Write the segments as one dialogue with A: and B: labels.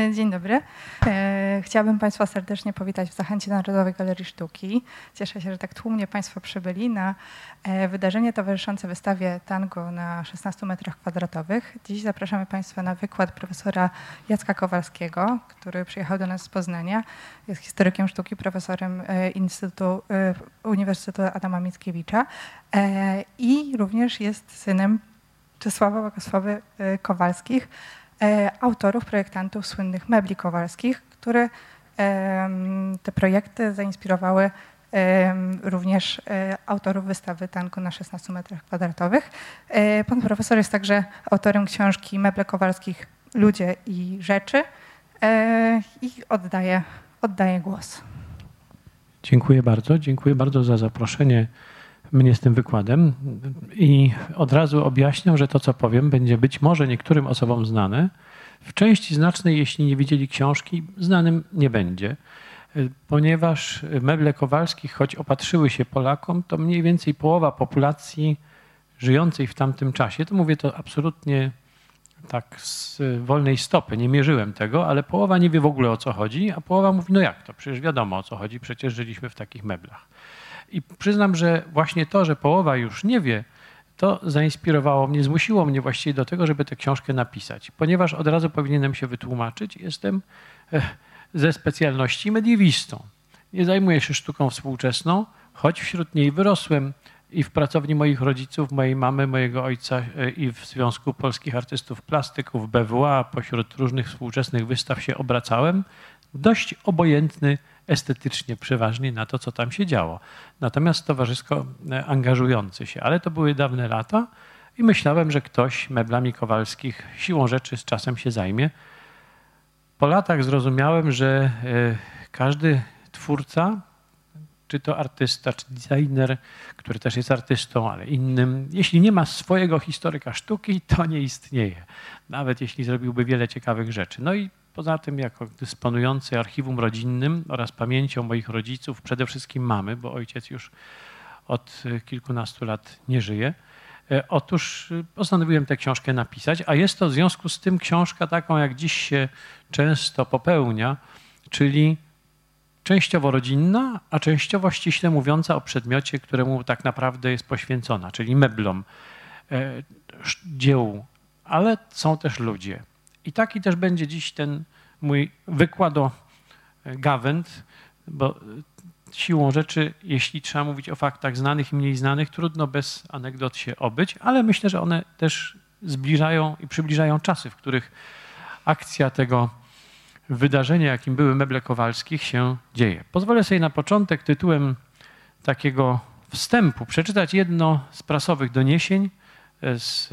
A: Dzień dobry. Chciałabym Państwa serdecznie powitać w Zachęcie Narodowej Galerii Sztuki. Cieszę się, że tak tłumnie Państwo przybyli na wydarzenie towarzyszące wystawie Tango na 16 metrach kwadratowych. Dziś zapraszamy Państwa na wykład profesora Jacka Kowalskiego, który przyjechał do nas z Poznania. Jest historykiem sztuki, profesorem Uniwersytetu Adama Mickiewicza i również jest synem Czesława Bogusławy Kowalskich, autorów, projektantów słynnych mebli kowalskich, które te projekty zainspirowały również autorów wystawy Tango na 16 metrach kwadratowych. Pan profesor jest także autorem książki Meble Kowalskich, ludzie i rzeczy i oddaję głos.
B: Dziękuję bardzo za zaproszenie mnie z tym wykładem i od razu objaśniam, że to, co powiem, będzie być może niektórym osobom znane. W części znacznej, jeśli nie widzieli książki, znanym nie będzie, ponieważ meble Kowalskich, choć opatrzyły się Polakom, to mniej więcej połowa populacji żyjącej w tamtym czasie, to mówię to absolutnie tak z wolnej stopy, nie mierzyłem tego, ale połowa nie wie w ogóle, o co chodzi, a połowa mówi, no jak to, przecież wiadomo, o co chodzi, przecież żyliśmy w takich meblach. I przyznam, że właśnie to, że połowa już nie wie, to zainspirowało mnie, zmusiło mnie właściwie do tego, żeby tę książkę napisać. Ponieważ od razu powinienem się wytłumaczyć, jestem ze specjalności mediewistą. Nie zajmuję się sztuką współczesną, choć wśród niej wyrosłem i w pracowni moich rodziców, mojej mamy, mojego ojca i w Związku Polskich Artystów Plastyków, BWA, pośród różnych współczesnych wystaw się obracałem. Dość obojętny estetycznie przeważnie na to, co tam się działo. Natomiast towarzysko angażujący się. Ale to były dawne lata i myślałem, że ktoś meblami Kowalskich siłą rzeczy z czasem się zajmie. Po latach zrozumiałem, że każdy twórca, czy to artysta, czy designer, który też jest artystą, ale innym, jeśli nie ma swojego historyka sztuki, to nie istnieje. Nawet jeśli zrobiłby wiele ciekawych rzeczy. No i poza tym, jako dysponujący archiwum rodzinnym oraz pamięcią moich rodziców, przede wszystkim mamy, bo ojciec już od kilkunastu lat nie żyje, otóż postanowiłem tę książkę napisać, a jest to w związku z tym książka taką, jak dziś się często popełnia, czyli częściowo rodzinna, a częściowo ściśle mówiąca o przedmiocie, któremu tak naprawdę jest poświęcona, czyli meblom, dziełu, ale są też ludzie. I taki też będzie dziś ten mój wykładogawęd, bo siłą rzeczy, jeśli trzeba mówić o faktach znanych i mniej znanych, trudno bez anegdot się obyć, ale myślę, że one też zbliżają i przybliżają czasy, w których akcja tego wydarzenia, jakim były meble Kowalskich, się dzieje. Pozwolę sobie na początek tytułem takiego wstępu przeczytać jedno z prasowych doniesień, z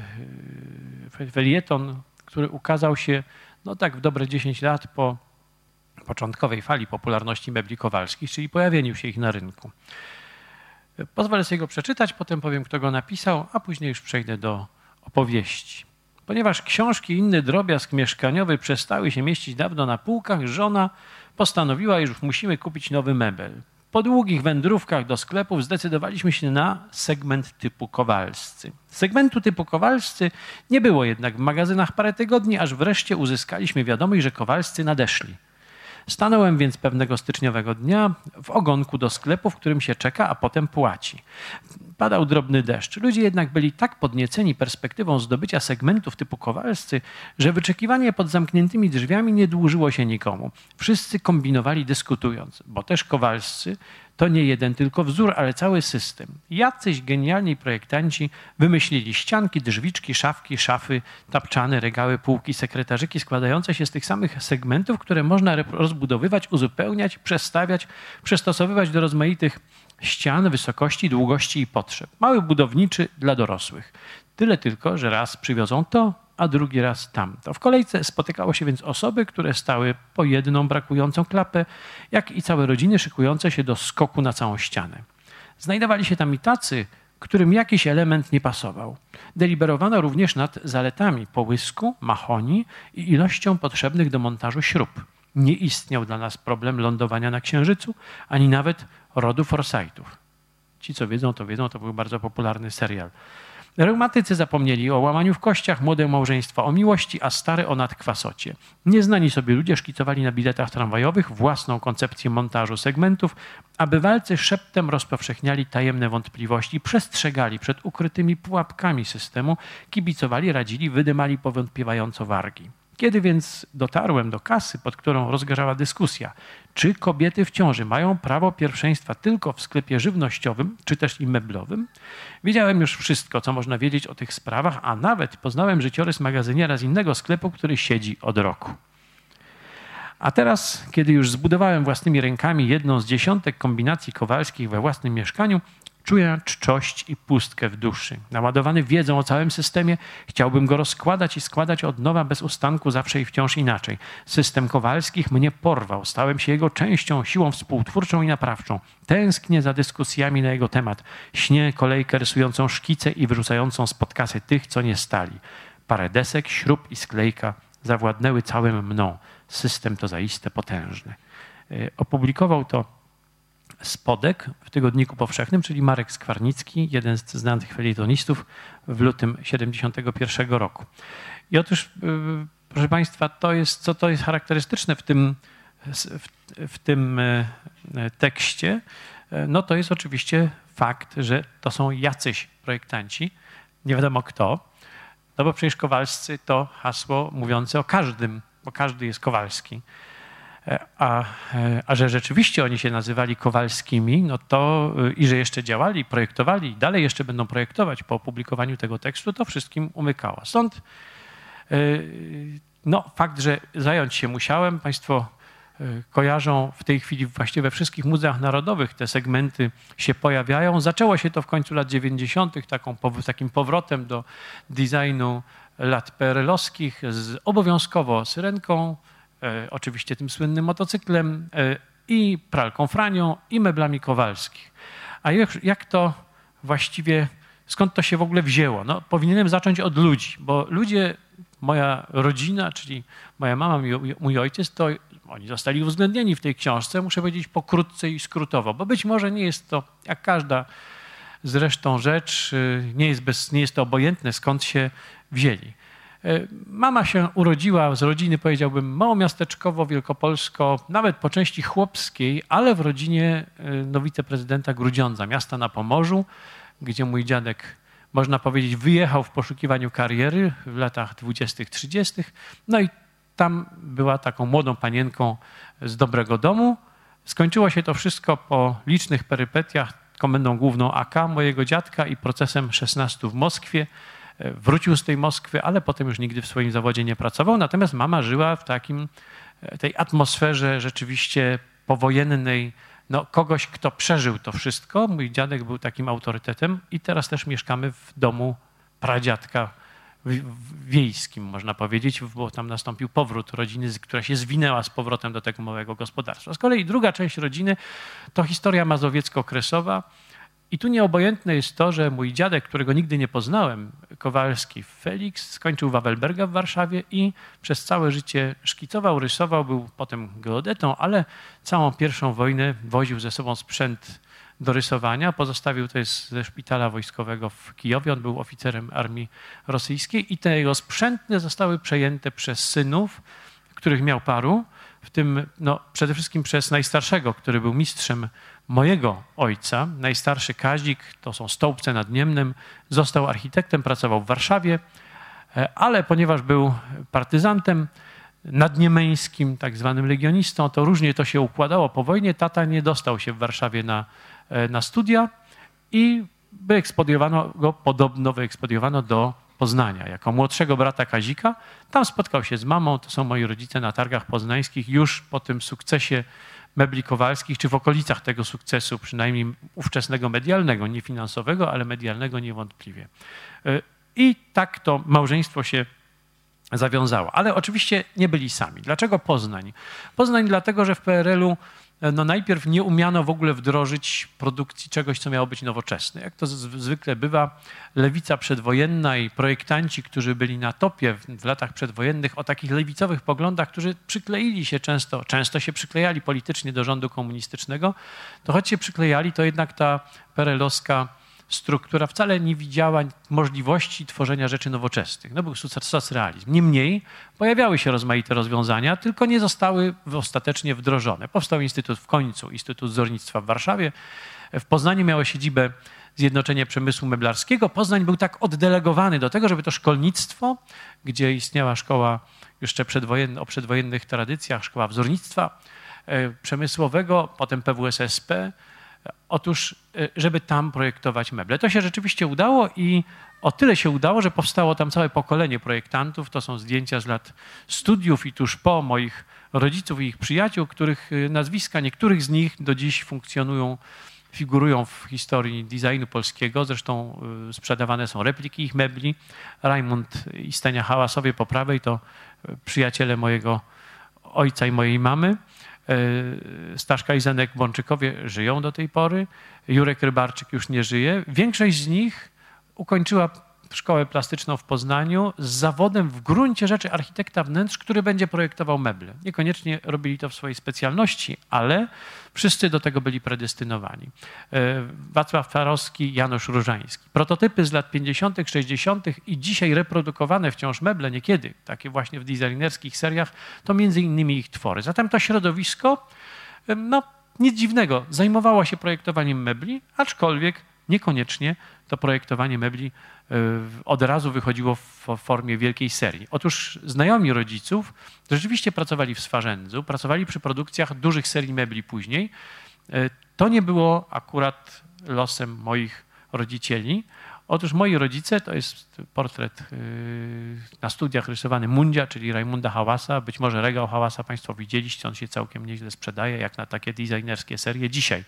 B: felieton, który ukazał się no tak w dobre 10 lat po początkowej fali popularności mebli Kowalskich, czyli pojawieniu się ich na rynku. Pozwolę sobie go przeczytać, potem powiem, kto go napisał, a później już przejdę do opowieści. Ponieważ książki i inny drobiazg mieszkaniowy przestały się mieścić dawno na półkach, żona postanowiła, że już musimy kupić nowy mebel. Po długich wędrówkach do sklepów zdecydowaliśmy się na segment typu Kowalscy. Segmentu typu Kowalscy nie było jednak w magazynach parę tygodni, aż wreszcie uzyskaliśmy wiadomość, że Kowalscy nadeszli. Stanąłem więc pewnego styczniowego dnia w ogonku do sklepu, w którym się czeka, a potem płaci. Padał drobny deszcz. Ludzie jednak byli tak podnieceni perspektywą zdobycia segmentów typu Kowalscy, że wyczekiwanie pod zamkniętymi drzwiami nie dłużyło się nikomu. Wszyscy kombinowali dyskutując, bo też Kowalscy to nie jeden tylko wzór, ale cały system. Jacyś genialni projektanci wymyślili ścianki, drzwiczki, szafki, szafy, tapczany, regały, półki, sekretarzyki składające się z tych samych segmentów, które można rozbudowywać, uzupełniać, przestawiać, przystosowywać do rozmaitych ścian, wysokości, długości i potrzeb. Mały budowniczy dla dorosłych. Tyle tylko, że raz przywiozą to, a drugi raz tamto. W kolejce spotykało się więc osoby, które stały po jedną brakującą klapę, jak i całe rodziny szykujące się do skoku na całą ścianę. Znajdowali się tam i tacy, którym jakiś element nie pasował. Deliberowano również nad zaletami połysku, mahonii i ilością potrzebnych do montażu śrub. Nie istniał dla nas problem lądowania na Księżycu, ani nawet rodu Forsythów. Ci, co wiedzą, to wiedzą, to był bardzo popularny serial Reumatycy zapomnieli o łamaniu w kościach, młode małżeństwa o miłości, a stare o nadkwasocie. Nieznani sobie ludzie szkicowali na biletach tramwajowych własną koncepcję montażu segmentów, a bywalcy szeptem rozpowszechniali tajemne wątpliwości, przestrzegali przed ukrytymi pułapkami systemu, kibicowali, radzili, wydymali powątpiewająco wargi. Kiedy więc dotarłem do kasy, pod którą rozgorzała dyskusja, czy kobiety w ciąży mają prawo pierwszeństwa tylko w sklepie żywnościowym, czy też i meblowym, wiedziałem już wszystko, co można wiedzieć o tych sprawach, a nawet poznałem życiorys magazyniera z innego sklepu, który siedzi od roku. A teraz, kiedy już zbudowałem własnymi rękami jedną z dziesiątek kombinacji Kowalskich we własnym mieszkaniu, czuję czczość i pustkę w duszy. Naładowany wiedzą o całym systemie, chciałbym go rozkładać i składać od nowa bez ustanku, zawsze i wciąż inaczej. System Kowalskich mnie porwał, stałem się jego częścią, siłą współtwórczą i naprawczą. Tęsknię za dyskusjami na jego temat. Śnię kolejkę rysującą szkice i wyrzucającą spod kasy tych, co nie stali. Parę desek, śrub i sklejka zawładnęły całym mną. System to zaiste potężny. Opublikował to Spodek w Tygodniku Powszechnym, czyli Marek Skwarnicki, jeden z znanych felietonistów, w lutym 1971 roku. I otóż, proszę Państwa, co to jest charakterystyczne w tym tekście, no to jest oczywiście fakt, że to są jacyś projektanci, nie wiadomo kto, no bo przecież Kowalscy to hasło mówiące o każdym, bo każdy jest Kowalski. A że rzeczywiście oni się nazywali Kowalskimi, no to i że jeszcze działali, projektowali i dalej jeszcze będą projektować po opublikowaniu tego tekstu, to wszystkim umykało. Stąd no, fakt, że zająć się musiałem. Państwo kojarzą w tej chwili właściwie we wszystkich muzeach narodowych te segmenty się pojawiają. Zaczęło się to w końcu lat 90. takim powrotem do designu lat PRL-owskich obowiązkowo syrenką, oczywiście tym słynnym motocyklem i pralką Franią i meblami Kowalskich. A jak to właściwie, skąd to się w ogóle wzięło? No, powinienem zacząć od ludzi, bo ludzie, moja rodzina, czyli moja mama i mój ojciec, to oni zostali uwzględnieni w tej książce, muszę powiedzieć pokrótce i skrótowo, bo być może nie jest to, jak każda zresztą rzecz, nie jest to obojętne, skąd się wzięli. Mama się urodziła z rodziny, powiedziałbym, małomiasteczkowo-wielkopolsko, nawet po części chłopskiej, ale w rodzinie wiceprezydenta Grudziądza, miasta na Pomorzu, gdzie mój dziadek, można powiedzieć, wyjechał w poszukiwaniu kariery w latach 20., 30. No i tam była taką młodą panienką z dobrego domu. Skończyło się to wszystko po licznych perypetiach komendą główną AK mojego dziadka i procesem 16 w Moskwie. Wrócił z tej Moskwy, ale potem już nigdy w swoim zawodzie nie pracował. Natomiast mama żyła w tej atmosferze rzeczywiście powojennej, no, kogoś, kto przeżył to wszystko. Mój dziadek był takim autorytetem i teraz też mieszkamy w domu pradziadka wiejskim, można powiedzieć, bo tam nastąpił powrót rodziny, która się zwinęła z powrotem do tego małego gospodarstwa. Z kolei druga część rodziny to historia mazowiecko-okresowa. I tu nieobojętne jest to, że mój dziadek, którego nigdy nie poznałem, Kowalski Felix, skończył Wawelberga w Warszawie i przez całe życie szkicował, rysował, był potem geodetą, ale całą pierwszą wojnę woził ze sobą sprzęt do rysowania. Pozostawił to ze szpitala wojskowego w Kijowie. On był oficerem armii rosyjskiej i te jego sprzętne zostały przejęte przez synów, których miał paru, w tym no, przede wszystkim przez najstarszego, który był mistrzem mojego ojca. Najstarszy Kazik, to są Stołpce nad Niemnem, został architektem, pracował w Warszawie, ale ponieważ był partyzantem nadniemeńskim, tak zwanym legionistą, to różnie to się układało po wojnie. Tata nie dostał się w Warszawie na studia i wyekspediowano do Poznania jako młodszego brata Kazika. Tam spotkał się z mamą, to są moi rodzice na targach poznańskich, już po tym sukcesie mebli Kowalskich, czy w okolicach tego sukcesu, przynajmniej ówczesnego medialnego, nie finansowego, ale medialnego niewątpliwie. I tak to małżeństwo się zawiązało. Ale oczywiście nie byli sami. Dlaczego Poznań? Poznań dlatego, że w PRL-u no najpierw nie umiano w ogóle wdrożyć produkcji czegoś, co miało być nowoczesne. Jak to zwykle bywa, lewica przedwojenna i projektanci, którzy byli na topie w latach przedwojennych o takich lewicowych poglądach, którzy przykleili się często się przyklejali politycznie do rządu komunistycznego, to choć się przyklejali, to jednak ta PRL-owska struktura wcale nie widziała możliwości tworzenia rzeczy nowoczesnych. No był socrealizm. Niemniej pojawiały się rozmaite rozwiązania, tylko nie zostały ostatecznie wdrożone. Powstał Instytut Wzornictwa w Warszawie. W Poznaniu miało siedzibę Zjednoczenie Przemysłu Meblarskiego. Poznań był tak oddelegowany do tego, żeby to szkolnictwo, gdzie istniała szkoła jeszcze o przedwojennych tradycjach, szkoła wzornictwa przemysłowego, potem PWSSP, otóż, żeby tam projektować meble. To się rzeczywiście udało i o tyle się udało, że powstało tam całe pokolenie projektantów. To są zdjęcia z lat studiów i tuż po moich rodziców i ich przyjaciół, których nazwiska, niektórych z nich do dziś figurują w historii designu polskiego. Zresztą sprzedawane są repliki ich mebli. Rajmund i Stenia Hałasowie po prawej to przyjaciele mojego ojca i mojej mamy. Staszka i Zenek Bączykowie żyją do tej pory. Jurek Rybarczyk już nie żyje. Większość z nich ukończyła szkołę plastyczną w Poznaniu z zawodem w gruncie rzeczy architekta wnętrz, który będzie projektował meble. Niekoniecznie robili to w swojej specjalności, ale wszyscy do tego byli predestynowani. Wacław Farowski, Janusz Różański. Prototypy z lat 50., 60. i dzisiaj reprodukowane wciąż meble, niekiedy, takie właśnie w designerskich seriach, to między innymi ich twory. Zatem to środowisko, no nic dziwnego, zajmowało się projektowaniem mebli, aczkolwiek niekoniecznie to projektowanie mebli od razu wychodziło w formie wielkiej serii. Otóż znajomi rodziców rzeczywiście pracowali w Swarzędzu, pracowali przy produkcjach dużych serii mebli później. To nie było akurat losem moich rodzicieli. Otóż moi rodzice, to jest portret na studiach rysowany Mundzia, czyli Rajmunda Hałasa. Być może regał Hałasa Państwo widzieliście, on się całkiem nieźle sprzedaje, jak na takie designerskie serie. Dzisiaj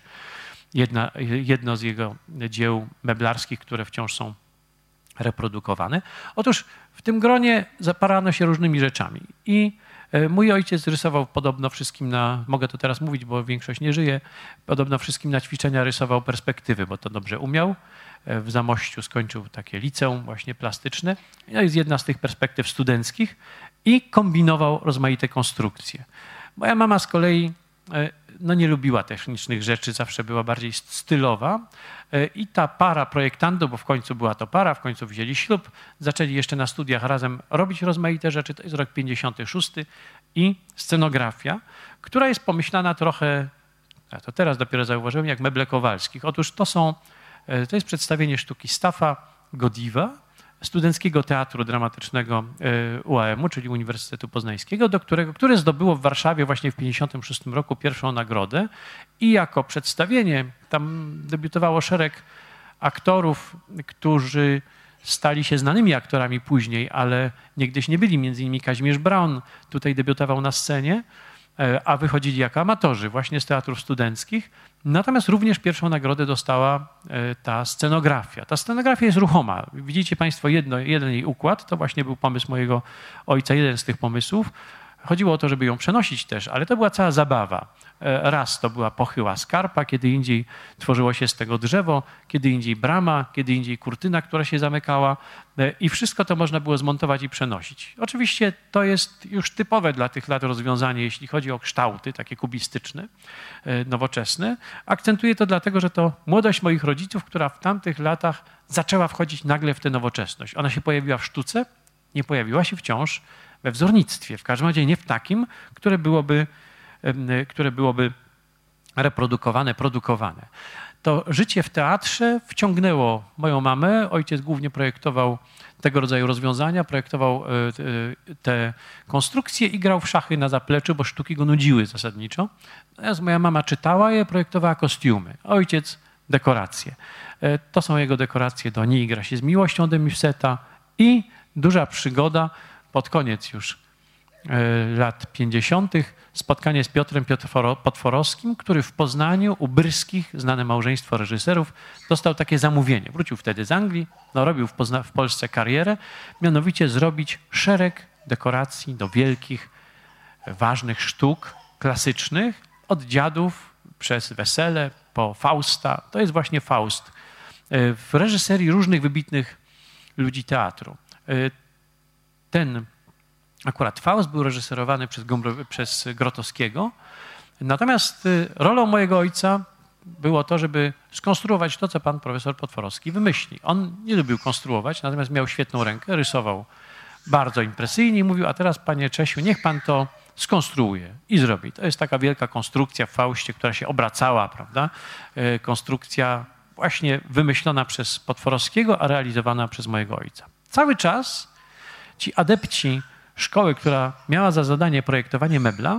B: jedno z jego dzieł meblarskich, które wciąż są reprodukowane. Otóż w tym gronie zaparano się różnymi rzeczami i mój ojciec rysował podobno wszystkim mogę to teraz mówić, bo większość nie żyje, podobno wszystkim na ćwiczenia rysował perspektywy, bo to dobrze umiał. W Zamościu skończył takie liceum właśnie plastyczne. To jest jedna z tych perspektyw studenckich i kombinował rozmaite konstrukcje. Moja mama z kolei no nie lubiła technicznych rzeczy, zawsze była bardziej stylowa i ta para projektantów, bo w końcu była to para, w końcu wzięli ślub, zaczęli jeszcze na studiach razem robić rozmaite rzeczy, to jest rok 56 i scenografia, która jest pomyślana trochę, ja to teraz dopiero zauważyłem, jak meble Kowalskich. Otóż to jest przedstawienie sztuki Staffa Godiwa, Studenckiego Teatru Dramatycznego UAM-u, czyli Uniwersytetu Poznańskiego, które zdobyło w Warszawie właśnie w 1956 roku pierwszą nagrodę i jako przedstawienie tam debiutowało szereg aktorów, którzy stali się znanymi aktorami później, ale niegdyś nie byli, między innymi Kazimierz Braun tutaj debiutował na scenie, a wychodzili jako amatorzy właśnie z teatrów studenckich. Natomiast również pierwszą nagrodę dostała ta scenografia. Ta scenografia jest ruchoma. Widzicie Państwo jeden jej układ, to właśnie był pomysł mojego ojca, jeden z tych pomysłów. Chodziło o to, żeby ją przenosić też, ale to była cała zabawa. Raz to była pochyła skarpa, kiedy indziej tworzyło się z tego drzewo, kiedy indziej brama, kiedy indziej kurtyna, która się zamykała i wszystko to można było zmontować i przenosić. Oczywiście to jest już typowe dla tych lat rozwiązanie, jeśli chodzi o kształty takie kubistyczne, nowoczesne. Akcentuję to dlatego, że to młodość moich rodziców, która w tamtych latach zaczęła wchodzić nagle w tę nowoczesność. Ona się pojawiła w sztuce, nie pojawiła się wciąż we wzornictwie, w każdym razie nie w takim, które byłoby reprodukowane, produkowane. To życie w teatrze wciągnęło moją mamę. Ojciec głównie projektował tego rodzaju rozwiązania, projektował te konstrukcje i grał w szachy na zapleczu, bo sztuki go nudziły zasadniczo. Natomiast moja mama czytała je, projektowała kostiumy. Ojciec dekoracje. To są jego dekoracje do "Nie igra się z miłością" de Museta i duża przygoda pod koniec już lat 50. spotkanie z Piotrem Potworowskim, który w Poznaniu u Bryskich, znane małżeństwo reżyserów, dostał takie zamówienie. Wrócił wtedy z Anglii, robił w Polsce karierę, mianowicie zrobić szereg dekoracji do wielkich, ważnych sztuk klasycznych, od Dziadów przez Wesele po Fausta. To jest właśnie Faust. W reżyserii różnych wybitnych ludzi teatru. Ten akurat Faust był reżyserowany przez Grotowskiego. Natomiast rolą mojego ojca było to, żeby skonstruować to, co pan profesor Potworowski wymyśli. On nie lubił konstruować, natomiast miał świetną rękę, rysował bardzo impresyjnie i mówił, a teraz panie Czesiu, niech pan to skonstruuje i zrobi. To jest taka wielka konstrukcja w Faustie, która się obracała, prawda? Konstrukcja właśnie wymyślona przez Potworowskiego, a realizowana przez mojego ojca. Cały czas ci adepci szkoły, która miała za zadanie projektowanie mebla,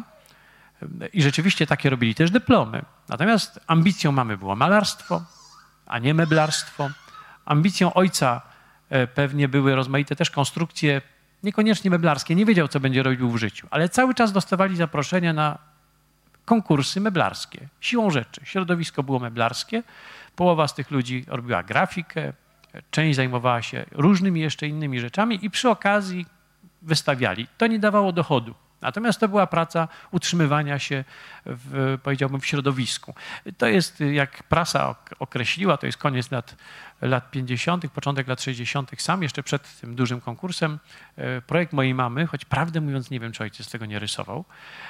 B: i rzeczywiście takie robili też dyplomy. Natomiast ambicją mamy było malarstwo, a nie meblarstwo. Ambicją ojca pewnie były rozmaite też konstrukcje, niekoniecznie meblarskie. Nie wiedział, co będzie robił w życiu, ale cały czas dostawali zaproszenia na konkursy meblarskie. Siłą rzeczy. Środowisko było meblarskie. Połowa z tych ludzi robiła grafikę, część zajmowała się różnymi jeszcze innymi rzeczami i przy okazji wystawiali. To nie dawało dochodu. Natomiast to była praca utrzymywania się, powiedziałbym, w środowisku. To jest, jak prasa określiła, to jest koniec lat 50., początek lat 60., sam jeszcze przed tym dużym konkursem, projekt mojej mamy, choć prawdę mówiąc nie wiem, czy ojciec tego nie rysował,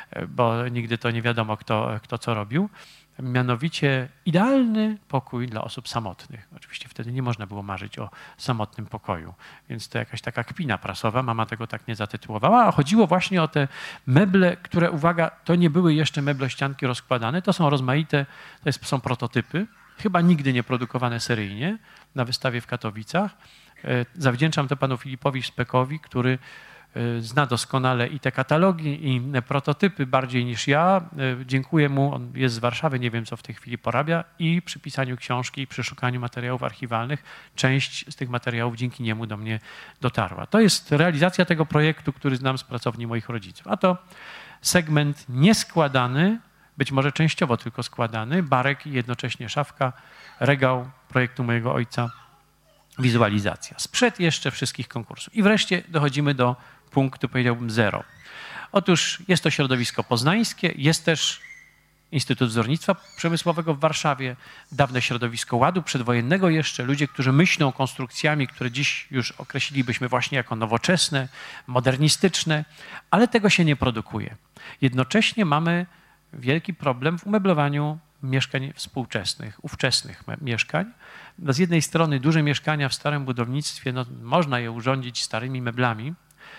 B: bo nigdy to nie wiadomo, kto co robił. Mianowicie idealny pokój dla osób samotnych. Oczywiście wtedy nie można było marzyć o samotnym pokoju, więc to jakaś taka kpina prasowa. Mama tego tak nie zatytułowała, a chodziło właśnie o te meble, które, uwaga, to nie były jeszcze meblościanki rozkładane, to są rozmaite, są prototypy, chyba nigdy nie produkowane seryjnie na wystawie w Katowicach. Zawdzięczam to panu Filipowi Spekowi, który zna doskonale i te katalogi, i prototypy bardziej niż ja. Dziękuję mu, on jest z Warszawy, nie wiem, co w tej chwili porabia, i przy pisaniu książki, i przy szukaniu materiałów archiwalnych część z tych materiałów dzięki niemu do mnie dotarła. To jest realizacja tego projektu, który znam z pracowni moich rodziców. A to segment nieskładany, być może częściowo tylko składany, barek i jednocześnie szafka, regał projektu mojego ojca, wizualizacja. Sprzed jeszcze wszystkich konkursów. I wreszcie dochodzimy do punktu, powiedziałbym, 0. Otóż jest to środowisko poznańskie, jest też Instytut Wzornictwa Przemysłowego w Warszawie, dawne środowisko ładu przedwojennego jeszcze, ludzie, którzy myślą konstrukcjami, które dziś już określilibyśmy właśnie jako nowoczesne, modernistyczne, ale tego się nie produkuje. Jednocześnie mamy wielki problem w umeblowaniu mieszkań współczesnych, ówczesnych mieszkań. Z jednej strony duże mieszkania w starym budownictwie, no, można je urządzić starymi meblami,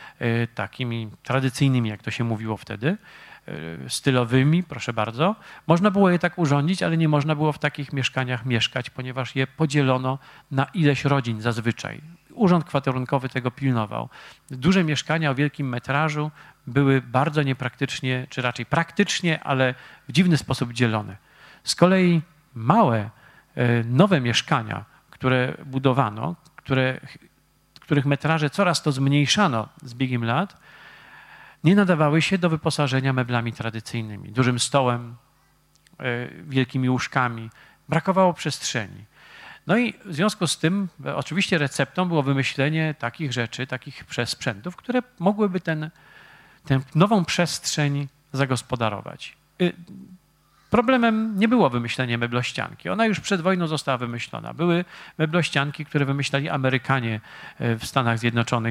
B: takimi tradycyjnymi, jak to się mówiło wtedy, stylowymi, proszę bardzo. Można było je tak urządzić, ale nie można było w takich mieszkaniach mieszkać, ponieważ je podzielono na ileś rodzin zazwyczaj. Urząd kwaterunkowy tego pilnował. Duże mieszkania o wielkim metrażu były bardzo niepraktycznie, czy raczej praktycznie, ale w dziwny sposób dzielone. Z kolei małe, nowe mieszkania, które budowano, których metraże coraz to zmniejszano z biegiem lat, nie nadawały się do wyposażenia meblami tradycyjnymi, dużym stołem, wielkimi łóżkami. Brakowało przestrzeni. No i w związku z tym oczywiście receptą było wymyślenie takich rzeczy, takich sprzętów, które mogłyby tę nową przestrzeń zagospodarować. Problemem nie było wymyślenie meblościanki. Ona już przed wojną została wymyślona. Były meblościanki, które wymyślali Amerykanie w Stanach Zjednoczonych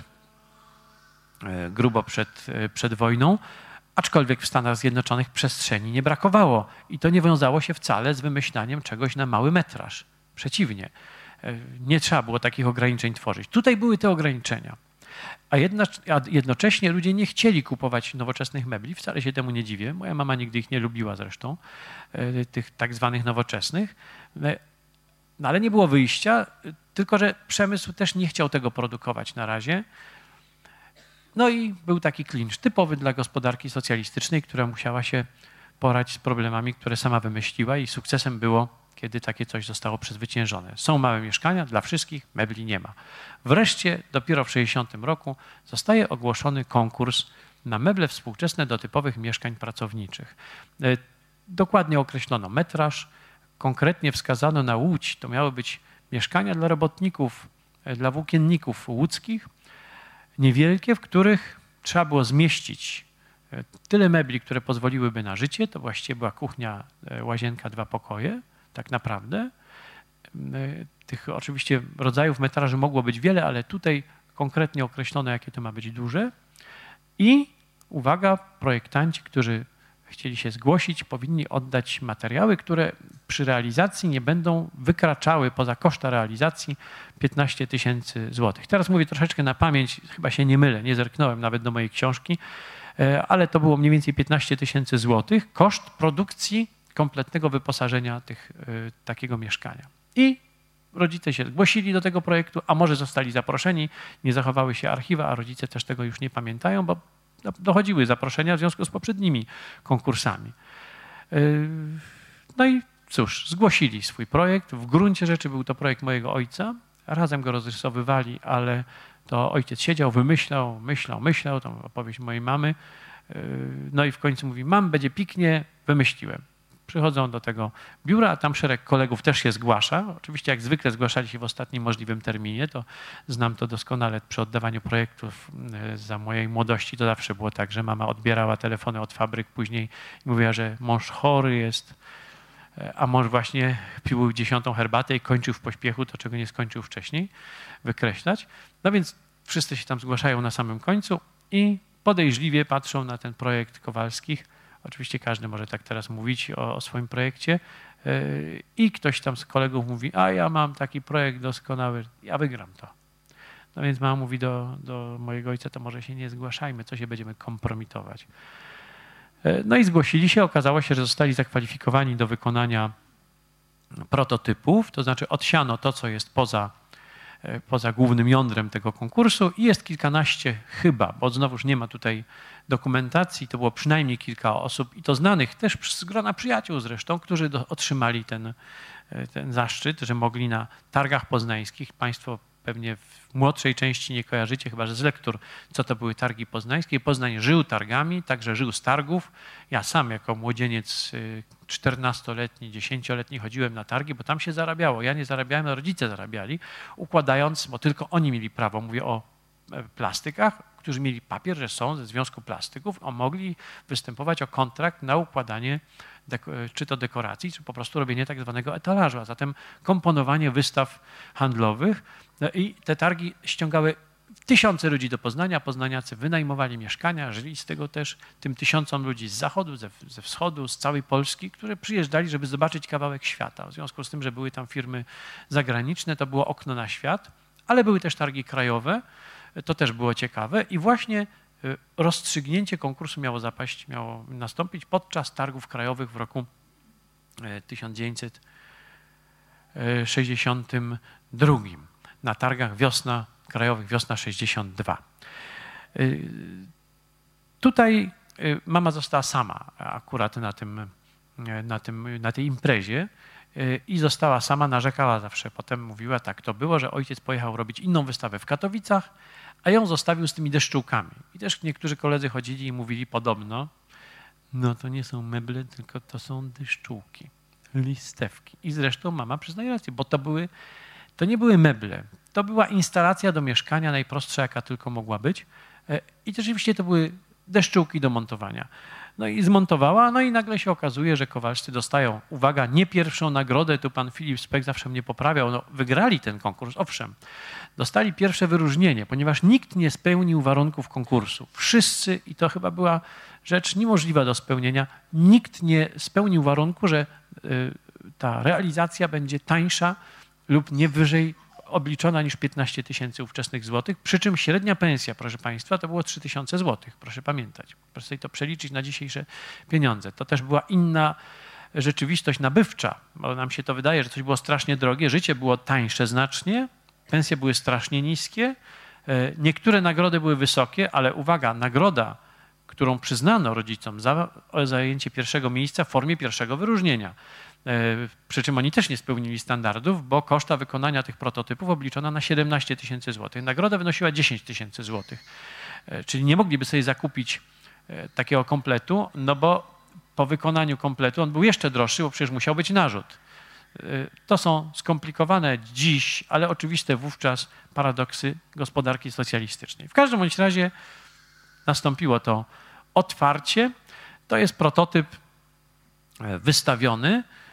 B: grubo przed wojną, aczkolwiek w Stanach Zjednoczonych przestrzeni nie brakowało. I to nie wiązało się wcale z wymyślaniem czegoś na mały metraż. Przeciwnie. Nie trzeba było takich ograniczeń tworzyć. Tutaj były te ograniczenia. A jednocześnie ludzie nie chcieli kupować nowoczesnych mebli. Wcale się temu nie dziwię. Moja mama nigdy ich nie lubiła zresztą, tych tak zwanych nowoczesnych. No ale nie było wyjścia, tylko że przemysł też nie chciał tego produkować na razie. No i był taki klincz typowy dla gospodarki socjalistycznej, która musiała się porać z problemami, które sama wymyśliła, i sukcesem było, kiedy takie coś zostało przezwyciężone. Są małe mieszkania dla wszystkich, mebli nie ma. Wreszcie dopiero w 1960 roku zostaje ogłoszony konkurs na meble współczesne do typowych mieszkań pracowniczych. Dokładnie określono metraż, konkretnie wskazano na Łódź. To miały być mieszkania dla robotników, dla włókienników łódzkich, niewielkie, w których trzeba było zmieścić tyle mebli, które pozwoliłyby na życie. To właściwie była kuchnia, łazienka, 2 pokoje, tak naprawdę. Tych oczywiście rodzajów metraży mogło być wiele, ale tutaj konkretnie określono, jakie to ma być duże. I uwaga, projektanci, którzy chcieli się zgłosić, powinni oddać materiały, które przy realizacji nie będą wykraczały poza koszta realizacji 15 000 złotych. Teraz mówię troszeczkę na pamięć, chyba się nie mylę, nie zerknąłem nawet do mojej książki, ale to było mniej więcej 15 000 złotych koszt produkcji kompletnego wyposażenia takiego mieszkania. I rodzice się zgłosili do tego projektu, a może zostali zaproszeni, nie zachowały się archiwa, a rodzice też tego już nie pamiętają, bo dochodziły zaproszenia w związku z poprzednimi konkursami. No i cóż, zgłosili swój projekt. W gruncie rzeczy był to projekt mojego ojca. Razem go rozrysowywali, ale to ojciec siedział, myślał, tam opowieść mojej mamy. No i w końcu mówi, mam, będzie piknie, wymyśliłem. Przychodzą do tego biura, a tam szereg kolegów też się zgłasza. Oczywiście jak zwykle zgłaszali się w ostatnim możliwym terminie, to znam to doskonale przy oddawaniu projektów za mojej młodości. To zawsze było tak, że mama odbierała telefony od fabryk później i mówiła, że mąż chory jest, a mąż właśnie pił 10. herbatę i kończył w pośpiechu to, czego nie skończył wcześniej, wykreślać. No więc wszyscy się tam zgłaszają na samym końcu i podejrzliwie patrzą na ten projekt Kowalskich. Oczywiście każdy może tak teraz mówić o swoim projekcie i ktoś tam z kolegów mówi, a ja mam taki projekt doskonały, ja wygram to. No więc mama mówi do mojego ojca, to może się nie zgłaszajmy, co się będziemy kompromitować. No i zgłosili się, okazało się, że zostali zakwalifikowani do wykonania prototypów, to znaczy odsiano to, co jest poza głównym jądrem tego konkursu i jest kilkanaście chyba, bo znowuż nie ma tutaj dokumentacji, to było przynajmniej kilka osób i to znanych też z grona przyjaciół zresztą, którzy otrzymali ten zaszczyt, że mogli na targach poznańskich, państwo pewnie w młodszej części nie kojarzycie, chyba że z lektur, co to były targi poznańskie. Poznań żył targami, także żył z targów. Ja sam jako młodzieniec 14-letni, 10-letni chodziłem na targi, bo tam się zarabiało. Ja nie zarabiałem, a rodzice zarabiali, układając, bo tylko oni mieli prawo, mówię o plastykach, którzy mieli papier, że są ze Związku Plastyków, a mogli występować o kontrakt na układanie czy to dekoracji, czy po prostu robienie tak zwanego etalażu, a zatem komponowanie wystaw handlowych. I te targi ściągały tysiące ludzi do Poznania, poznaniacy wynajmowali mieszkania, żyli z tego też tym tysiącom ludzi z zachodu, ze wschodu, z całej Polski, które przyjeżdżali, żeby zobaczyć kawałek świata. W związku z tym, że były tam firmy zagraniczne, to było okno na świat, ale były też targi krajowe, to też było ciekawe i właśnie rozstrzygnięcie konkursu miało nastąpić podczas targów krajowych w roku 1962 na targach krajowych Wiosna 62. Tutaj mama została sama akurat na tej imprezie i została sama, narzekała zawsze. Potem mówiła tak, to było, że ojciec pojechał robić inną wystawę w Katowicach, a ją zostawił z tymi deszczułkami. I też niektórzy koledzy chodzili i mówili podobno, no to nie są meble, tylko to są deszczułki, listewki. I zresztą mama przyznaje rację, bo to nie były meble, to była instalacja do mieszkania najprostsza, jaka tylko mogła być. I rzeczywiście to były deszczułki do montowania. No i zmontowała, no i nagle się okazuje, że Kowalscy dostają, uwaga, nie pierwszą nagrodę, tu pan Filip Spek zawsze mnie poprawiał, no wygrali ten konkurs, owszem, dostali pierwsze wyróżnienie, ponieważ nikt nie spełnił warunków konkursu. Wszyscy, i to chyba była rzecz niemożliwa do spełnienia, nikt nie spełnił warunku, że ta realizacja będzie tańsza lub nie wyżej obliczona niż 15 000 ówczesnych złotych, przy czym średnia pensja, proszę państwa, to było 3000 złotych, proszę pamiętać. Proszę sobie to przeliczyć na dzisiejsze pieniądze. To też była inna rzeczywistość nabywcza, bo nam się to wydaje, że coś było strasznie drogie, życie było tańsze znacznie, pensje były strasznie niskie, niektóre nagrody były wysokie, ale uwaga, nagroda, którą przyznano rodzicom za zajęcie pierwszego miejsca w formie pierwszego wyróżnienia. Przy czym oni też nie spełnili standardów, bo koszta wykonania tych prototypów obliczono na 17 000 złotych. Nagroda wynosiła 10 000 złotych. Czyli nie mogliby sobie zakupić takiego kompletu, no bo po wykonaniu kompletu on był jeszcze droższy, bo przecież musiał być narzut. To są skomplikowane dziś, ale oczywiste wówczas paradoksy gospodarki socjalistycznej. W każdym bądź razie nastąpiło to otwarcie. To jest prototyp wystawiony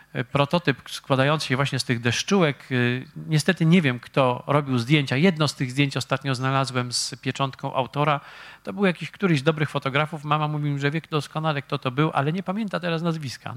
B: prototyp składający się właśnie z tych deszczułek. Niestety nie wiem, kto robił zdjęcia. Jedno z tych zdjęć ostatnio znalazłem z pieczątką autora. To był któryś z dobrych fotografów. Mama mówi mi, że wie doskonale, kto to był, ale nie pamięta teraz nazwiska.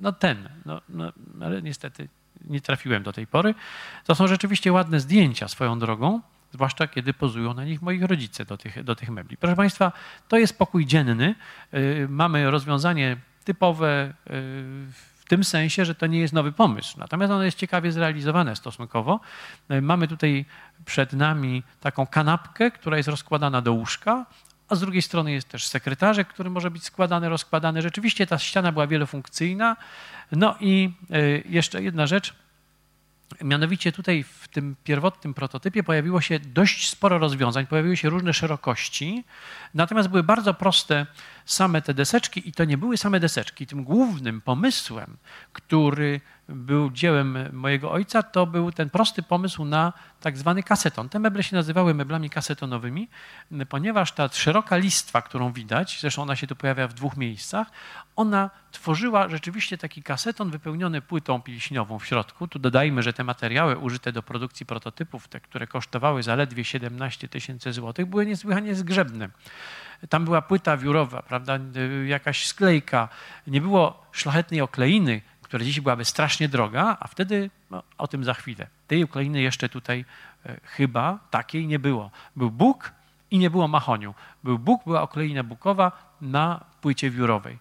B: Ale niestety nie trafiłem do tej pory. To są rzeczywiście ładne zdjęcia swoją drogą, zwłaszcza kiedy pozują na nich moi rodzice do tych mebli. Proszę Państwa, to jest pokój dzienny. Mamy rozwiązanie typowe w tym sensie, że to nie jest nowy pomysł. Natomiast ono jest ciekawie zrealizowane stosunkowo. Mamy tutaj przed nami taką kanapkę, która jest rozkładana do łóżka, a z drugiej strony jest też sekretarzyk, który może być składany, rozkładany. Rzeczywiście ta ściana była wielofunkcyjna. No i jeszcze jedna rzecz. Mianowicie tutaj w tym pierwotnym prototypie pojawiło się dość sporo rozwiązań, pojawiły się różne szerokości, natomiast były bardzo proste same te deseczki i to nie były same deseczki. Tym głównym pomysłem, który był dziełem mojego ojca, to był ten prosty pomysł na tak zwany kaseton. Te meble się nazywały meblami kasetonowymi, ponieważ ta szeroka listwa, którą widać, zresztą ona się tu pojawia w 2 miejscach, ona tworzyła rzeczywiście taki kaseton wypełniony płytą pilśniową w środku. Tu dodajmy, że te materiały użyte do produkcji prototypów, te, które kosztowały zaledwie 17 000 złotych, były niesłychanie zgrzebne. Tam była płyta wiórowa, prawda, jakaś sklejka, nie było szlachetnej okleiny, która dziś byłaby strasznie droga, a wtedy, o tym za chwilę. Tej okleiny jeszcze tutaj chyba takiej nie było. Był buk i nie było mahoniu. Był buk, była okleina bukowa na płycie wiórowej.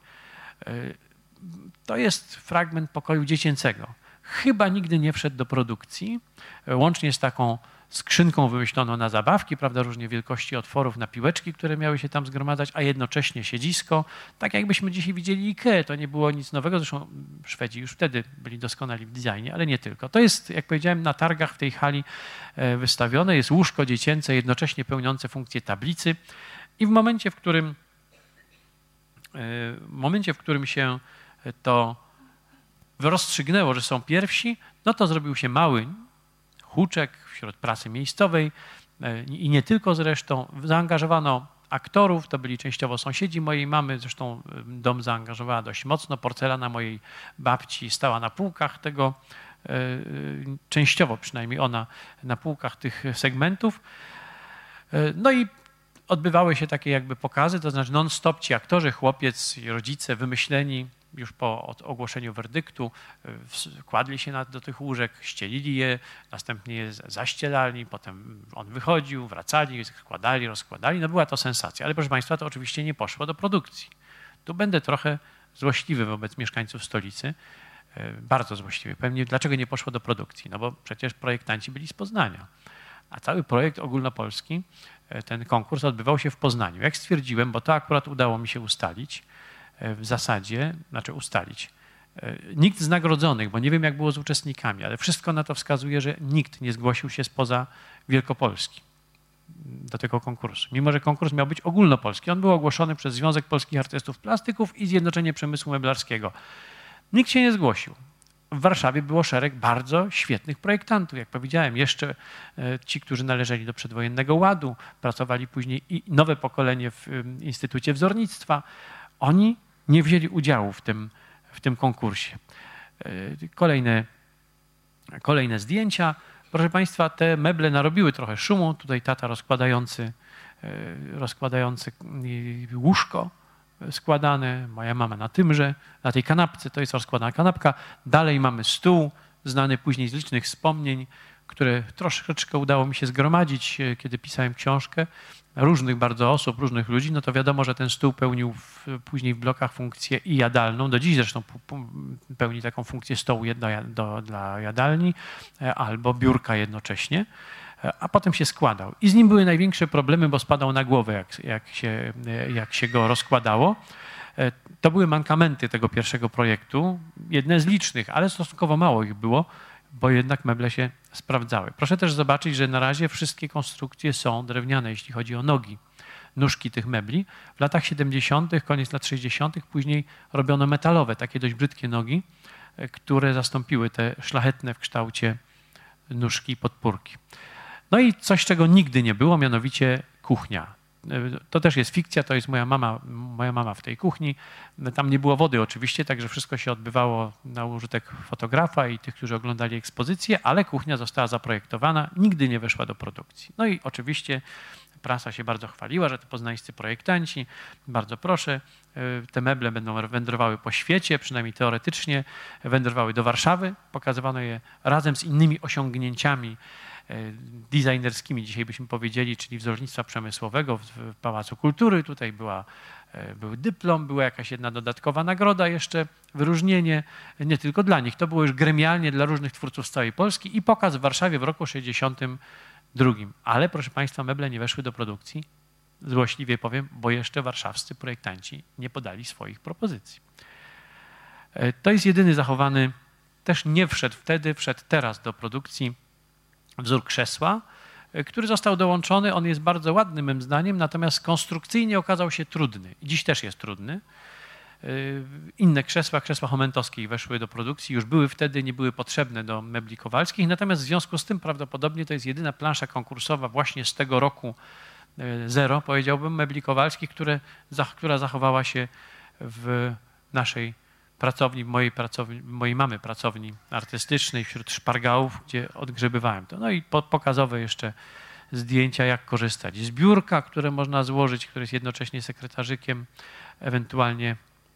B: To jest fragment pokoju dziecięcego. Chyba nigdy nie wszedł do produkcji, łącznie z taką skrzynką wymyśloną na zabawki, prawda, różnie wielkości otworów na piłeczki, które miały się tam zgromadzać, a jednocześnie siedzisko. Tak jakbyśmy dzisiaj widzieli IKEA, to nie było nic nowego, zresztą Szwedzi już wtedy byli doskonali w designie, ale nie tylko. To jest, jak powiedziałem, na targach w tej hali wystawione, jest łóżko dziecięce, jednocześnie pełniące funkcję tablicy i w momencie, w którym się to rozstrzygnęło, że są pierwsi, no to zrobił się mały huczek wśród prasy miejscowej i nie tylko zresztą. Zaangażowano aktorów, to byli częściowo sąsiedzi mojej mamy, zresztą dom zaangażowała dość mocno. Porcelana mojej babci stała na półkach tego, częściowo przynajmniej ona, na półkach tych segmentów. No i odbywały się takie jakby pokazy, to znaczy non-stop ci aktorzy, chłopiec i rodzice wymyśleni, już po ogłoszeniu werdyktu kładli się do tych łóżek, ścielili je, następnie je zaścielali, potem on wychodził, wracali, składali, rozkładali. No była to sensacja, ale proszę Państwa, to oczywiście nie poszło do produkcji. Tu będę trochę złośliwy wobec mieszkańców stolicy, bardzo złośliwy. Pewnie dlaczego nie poszło do produkcji? No bo przecież projektanci byli z Poznania, a cały projekt ogólnopolski, ten konkurs odbywał się w Poznaniu. Jak stwierdziłem, bo to akurat udało mi się ustalić, w zasadzie, nikt z nagrodzonych, bo nie wiem jak było z uczestnikami, ale wszystko na to wskazuje, że nikt nie zgłosił się spoza Wielkopolski do tego konkursu. Mimo że konkurs miał być ogólnopolski. On był ogłoszony przez Związek Polskich Artystów Plastyków i Zjednoczenie Przemysłu Meblarskiego. Nikt się nie zgłosił. W Warszawie było szereg bardzo świetnych projektantów. Jak powiedziałem, jeszcze ci, którzy należeli do przedwojennego ładu, pracowali później i nowe pokolenie w Instytucie Wzornictwa. Oni nie wzięli udziału w tym konkursie. Kolejne zdjęcia. Proszę Państwa, te meble narobiły trochę szumu. Tutaj tata rozkładający łóżko składane, moja mama na tymże, na tej kanapce, to jest rozkładana kanapka. Dalej mamy stół, znany później z licznych wspomnień, które troszeczkę udało mi się zgromadzić, kiedy pisałem książkę. Różnych bardzo osób, różnych ludzi, no to wiadomo, że ten stół pełnił później w blokach funkcję i jadalną. Do dziś zresztą pełni taką funkcję stołu dla jadalni albo biurka jednocześnie, a potem się składał. I z nim były największe problemy, bo spadał na głowę, jak się go rozkładało. To były mankamenty tego pierwszego projektu, jedne z licznych, ale stosunkowo mało ich było, bo jednak meble się sprawdzały. Proszę też zobaczyć, że na razie wszystkie konstrukcje są drewniane, jeśli chodzi o nogi, nóżki tych mebli. W latach 70., koniec lat 60., później robiono metalowe, takie dość brzydkie nogi, które zastąpiły te szlachetne w kształcie nóżki i podpórki. No i coś, czego nigdy nie było, mianowicie kuchnia. to też jest fikcja, to jest moja mama w tej kuchni. Tam nie było wody oczywiście, także wszystko się odbywało na użytek fotografa i tych, którzy oglądali ekspozycję, ale kuchnia została zaprojektowana, nigdy nie weszła do produkcji. No i oczywiście prasa się bardzo chwaliła, że to poznańscy projektanci. Bardzo proszę, te meble będą wędrowały po świecie, przynajmniej teoretycznie wędrowały do Warszawy. Pokazywano je razem z innymi osiągnięciami designerskimi, dzisiaj byśmy powiedzieli, czyli wzornictwa przemysłowego w Pałacu Kultury. Tutaj był dyplom, była jakaś jedna dodatkowa nagroda jeszcze, wyróżnienie, nie tylko dla nich. To było już gremialnie dla różnych twórców z całej Polski i pokaz w Warszawie w roku 1962. Ale proszę Państwa, meble nie weszły do produkcji, złośliwie powiem, bo jeszcze warszawscy projektanci nie podali swoich propozycji. To jest jedyny zachowany, też nie wszedł wtedy, wszedł teraz do produkcji wzór krzesła, który został dołączony. On jest bardzo ładny moim zdaniem, natomiast konstrukcyjnie okazał się trudny. I dziś też jest trudny. Inne krzesła chomentowskie weszły do produkcji, już były wtedy, nie były potrzebne do mebli kowalskich, natomiast w związku z tym prawdopodobnie to jest jedyna plansza konkursowa właśnie z tego roku zero, powiedziałbym, mebli kowalskich, która zachowała się w naszej pracowni, mojej mamy pracowni artystycznej wśród szpargałów, gdzie odgrzebywałem to. No i pokazowe jeszcze zdjęcia, jak korzystać z biurka, które można złożyć, które jest jednocześnie sekretarzykiem, ewentualnie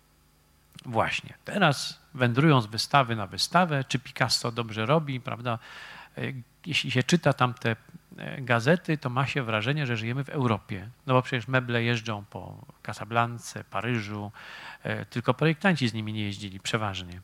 B: właśnie. Teraz wędrują z wystawy na wystawę, czy Picasso dobrze robi, prawda? Jeśli się czyta tamte gazety, to ma się wrażenie, że żyjemy w Europie. No bo przecież meble jeżdżą po Casablance, Paryżu, tylko projektanci z nimi nie jeździli przeważnie.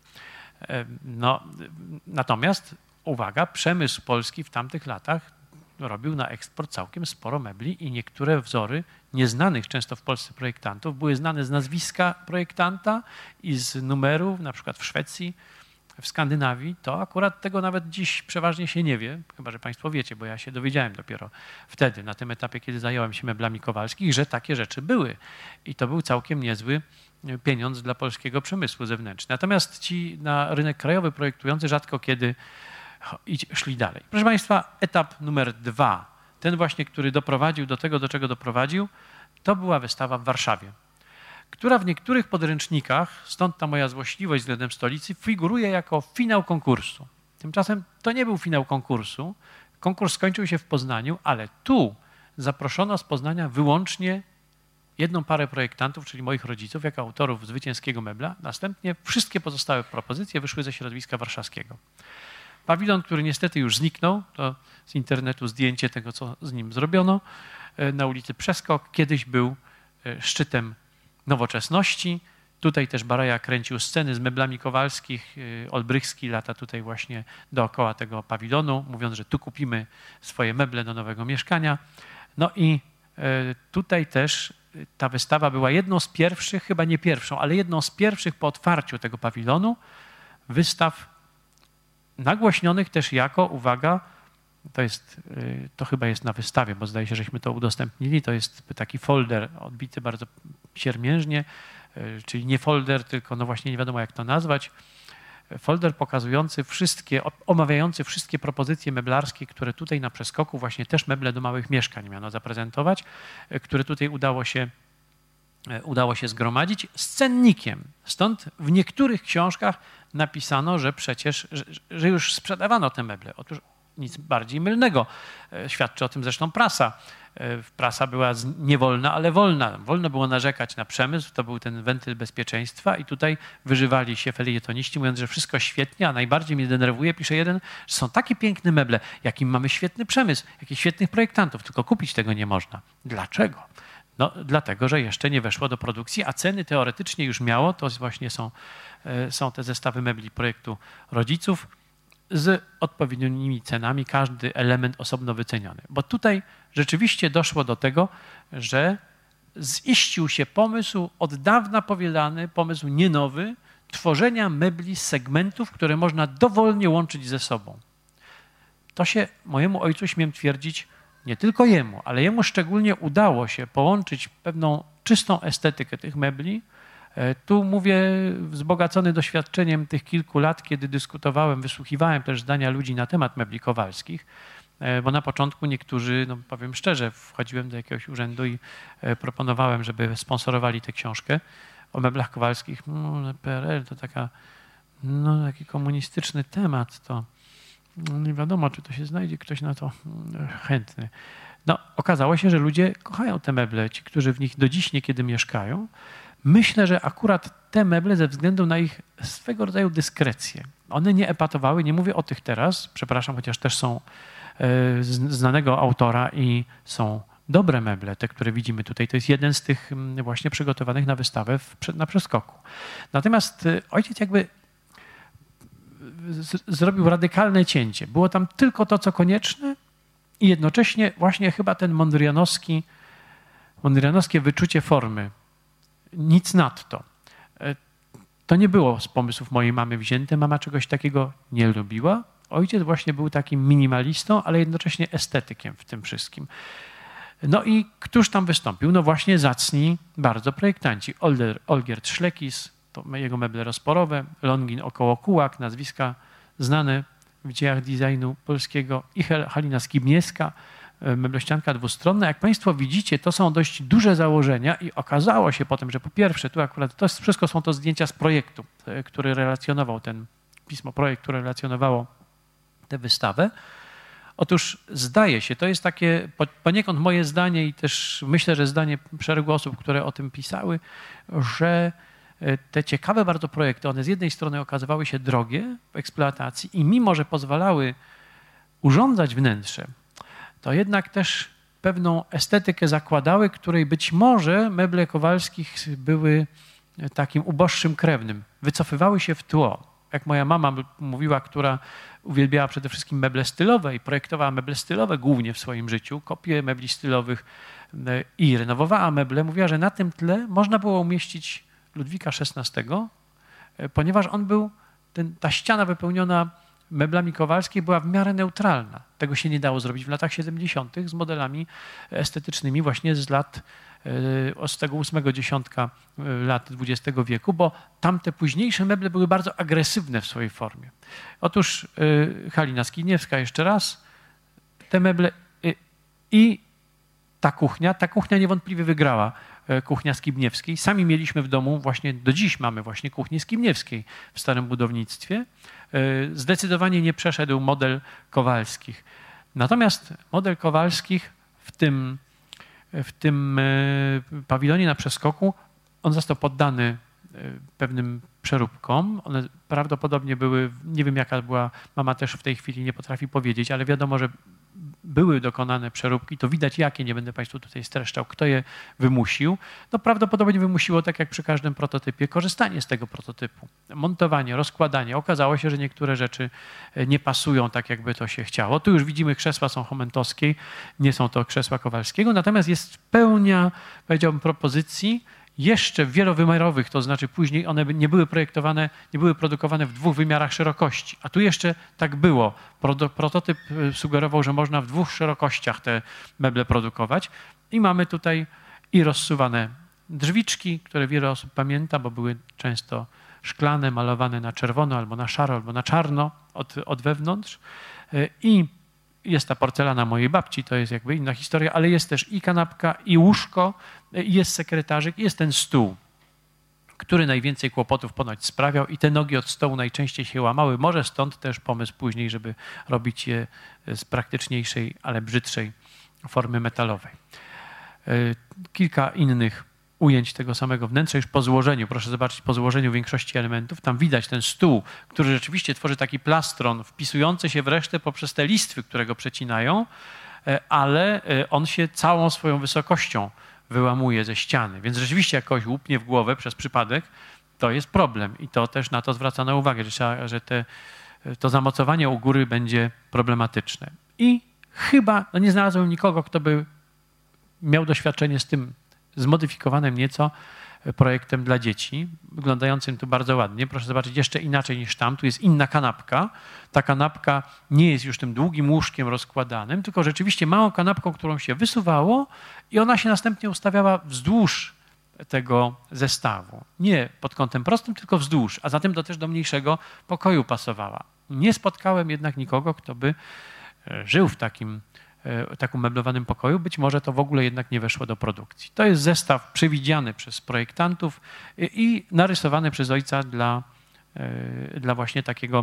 B: No, natomiast, uwaga, przemysł polski w tamtych latach robił na eksport całkiem sporo mebli i niektóre wzory nieznanych często w Polsce projektantów były znane z nazwiska projektanta i z numeru, na przykład w Szwecji, w Skandynawii, to akurat tego nawet dziś przeważnie się nie wie, chyba że Państwo wiecie, bo ja się dowiedziałem dopiero wtedy, na tym etapie, kiedy zająłem się meblami kowalskich, że takie rzeczy były. I to był całkiem niezły pieniądz dla polskiego przemysłu zewnętrznego. Natomiast ci na rynek krajowy projektujący rzadko kiedy szli dalej. Proszę Państwa, etap numer 2, ten właśnie, który doprowadził do tego, do czego doprowadził, to była wystawa w Warszawie, która w niektórych podręcznikach, stąd ta moja złośliwość względem stolicy, figuruje jako finał konkursu. Tymczasem to nie był finał konkursu. Konkurs skończył się w Poznaniu, ale tu zaproszono z Poznania wyłącznie jedną parę projektantów, czyli moich rodziców, jako autorów zwycięskiego mebla. Następnie wszystkie pozostałe propozycje wyszły ze środowiska warszawskiego. Pawilon, który niestety już zniknął, to z internetu zdjęcie tego, co z nim zrobiono, na ulicy Przeskok, kiedyś był szczytem nowoczesności. Tutaj też Baraja kręcił sceny z meblami kowalskich. Olbrychski lata tutaj właśnie dookoła tego pawilonu, mówiąc, że tu kupimy swoje meble do nowego mieszkania. No i tutaj też ta wystawa była jedną z pierwszych, chyba nie pierwszą, ale jedną z pierwszych po otwarciu tego pawilonu wystaw nagłośnionych też jako, uwaga, to chyba jest na wystawie, bo zdaje się, żeśmy to udostępnili, to jest taki folder odbity bardzo siermiężnie, czyli nie folder, tylko no właśnie nie wiadomo jak to nazwać, folder pokazujący omawiający wszystkie propozycje meblarskie, które tutaj na Przeskoku właśnie też meble do małych mieszkań miano zaprezentować, które tutaj udało się zgromadzić z cennikiem. Stąd w niektórych książkach napisano, że przecież, że już sprzedawano te meble. Otóż nic bardziej mylnego. Świadczy o tym zresztą prasa. Prasa była niewolna, ale wolna. Wolno było narzekać na przemysł, to był ten wentyl bezpieczeństwa i tutaj wyżywali się felietoniści, mówiąc, że wszystko świetnie, a najbardziej mnie denerwuje, pisze jeden, że są takie piękne meble, jakim mamy świetny przemysł, jakich świetnych projektantów, tylko kupić tego nie można. Dlaczego? No, dlatego, że jeszcze nie weszło do produkcji, a ceny teoretycznie już miało, to właśnie są te zestawy mebli projektu rodziców z odpowiednimi cenami, każdy element osobno wyceniony. Bo tutaj rzeczywiście doszło do tego, że ziścił się pomysł od dawna powielany, pomysł nie nowy, tworzenia mebli z segmentów, które można dowolnie łączyć ze sobą. To się mojemu ojcu, śmiem twierdzić, nie tylko jemu, ale jemu szczególnie udało się połączyć pewną czystą estetykę tych mebli. Tu mówię wzbogacony doświadczeniem tych kilku lat, kiedy dyskutowałem, wysłuchiwałem też zdania ludzi na temat mebli kowalskich. bo na początku niektórzy, no powiem szczerze, wchodziłem do jakiegoś urzędu i proponowałem, żeby sponsorowali tę książkę o meblach kowalskich. PRL to taki komunistyczny temat, to nie wiadomo, czy to się znajdzie ktoś na to chętny. No, okazało się, że ludzie kochają te meble, ci, którzy w nich do dziś niekiedy mieszkają. Myślę, że akurat te meble ze względu na ich swego rodzaju dyskrecję, one nie epatowały, nie mówię o tych teraz, przepraszam, chociaż też są znanego autora i są dobre meble, te, które widzimy tutaj. To jest jeden z tych właśnie przygotowanych na wystawę na Przeskoku. Natomiast ojciec jakby zrobił radykalne cięcie. Było tam tylko to, co konieczne i jednocześnie właśnie chyba ten mondrianowskie wyczucie formy. Nic nadto. To nie było z pomysłów mojej mamy wzięte. Mama czegoś takiego nie lubiła. Ojciec właśnie był takim minimalistą, ale jednocześnie estetykiem w tym wszystkim. No i któż tam wystąpił? No właśnie zacni bardzo projektanci. Olgierd Szlekis, to jego meble rozporowe, Longin Okołokułak, nazwiska znane w dziejach designu polskiego, i Halina Skibniewska, meblościanka dwustronna. Jak Państwo widzicie, to są dość duże założenia i okazało się potem, że po pierwsze, tu akurat to wszystko są to zdjęcia z projektu, który relacjonował projekt, które relacjonowało tę wystawę. Otóż zdaje się, to jest takie poniekąd moje zdanie i też myślę, że zdanie szeregu osób, które o tym pisały, że te ciekawe bardzo projekty, one z jednej strony okazywały się drogie w eksploatacji i mimo, że pozwalały urządzać wnętrze, to jednak też pewną estetykę zakładały, której być może meble Kowalskich były takim uboższym krewnym. Wycofywały się w tło. Jak moja mama mówiła, która uwielbiała przede wszystkim meble stylowe i projektowała meble stylowe głównie w swoim życiu, kopie mebli stylowych i renowowała meble, mówiła, że na tym tle można było umieścić Ludwika XVI, ponieważ on był, ta ściana wypełniona meblami Kowalskiej była w miarę neutralna. Tego się nie dało zrobić w latach 70. z modelami estetycznymi właśnie z tego 8 dziesiątka lat XX wieku, bo tamte późniejsze meble były bardzo agresywne w swojej formie. Otóż Halina Skibniewska jeszcze raz, te meble i ta kuchnia niewątpliwie wygrała, kuchnia Skibniewskiej. Sami mieliśmy w domu, właśnie do dziś mamy właśnie kuchnię Skibniewskiej w starym budownictwie. Zdecydowanie nie przeszedł model Kowalskich. Natomiast model Kowalskich w tym pawilonie na Przeskoku, on został poddany pewnym przeróbkom. One prawdopodobnie były, nie wiem jaka była, mama też w tej chwili nie potrafi powiedzieć, ale wiadomo, że były dokonane przeróbki, to widać jakie, nie będę Państwu tutaj streszczał, kto je wymusił. No prawdopodobnie wymusiło, tak jak przy każdym prototypie, korzystanie z tego prototypu. Montowanie, rozkładanie. Okazało się, że niektóre rzeczy nie pasują tak, jakby to się chciało. Tu już widzimy, krzesła są Chomentowskiej, nie są to krzesła Kowalskiego, natomiast jest pełnia, powiedziałbym, propozycji jeszcze wielowymiarowych, to znaczy później one nie były projektowane, nie były produkowane w 2 wymiarach szerokości, a tu jeszcze tak było. Prototyp sugerował, że można w 2 szerokościach te meble produkować i mamy tutaj i rozsuwane drzwiczki, które wiele osób pamięta, bo były często szklane, malowane na czerwono, albo na szaro, albo na czarno od wewnątrz i jest ta porcelana mojej babci, to jest jakby inna historia, ale jest też i kanapka, i łóżko, i jest sekretarzyk, i jest ten stół, który najwięcej kłopotów ponoć sprawiał i te nogi od stołu najczęściej się łamały. Może stąd też pomysł później, żeby robić je z praktyczniejszej, ale brzydszej formy metalowej. Kilka innych ujęć tego samego wnętrza już po złożeniu. Proszę zobaczyć, po złożeniu większości elementów. Tam widać ten stół, który rzeczywiście tworzy taki plastron wpisujący się w resztę poprzez te listwy, które go przecinają, ale on się całą swoją wysokością wyłamuje ze ściany. Więc rzeczywiście jak kogoś łupnie w głowę przez przypadek, to jest problem. I to też na to zwracano uwagę, że to zamocowanie u góry będzie problematyczne. I chyba nie znalazłem nikogo, kto by miał doświadczenie z tym zmodyfikowanym nieco projektem dla dzieci, wyglądającym tu bardzo ładnie. Proszę zobaczyć, jeszcze inaczej niż tam. Tu jest inna kanapka. Ta kanapka nie jest już tym długim łóżkiem rozkładanym, tylko rzeczywiście małą kanapką, którą się wysuwało i ona się następnie ustawiała wzdłuż tego zestawu. Nie pod kątem prostym, tylko wzdłuż, a zatem to też do mniejszego pokoju pasowała. Nie spotkałem jednak nikogo, kto by żył w takim umeblowanym pokoju, być może to w ogóle jednak nie weszło do produkcji. To jest zestaw przewidziany przez projektantów i narysowany przez ojca dla właśnie takiego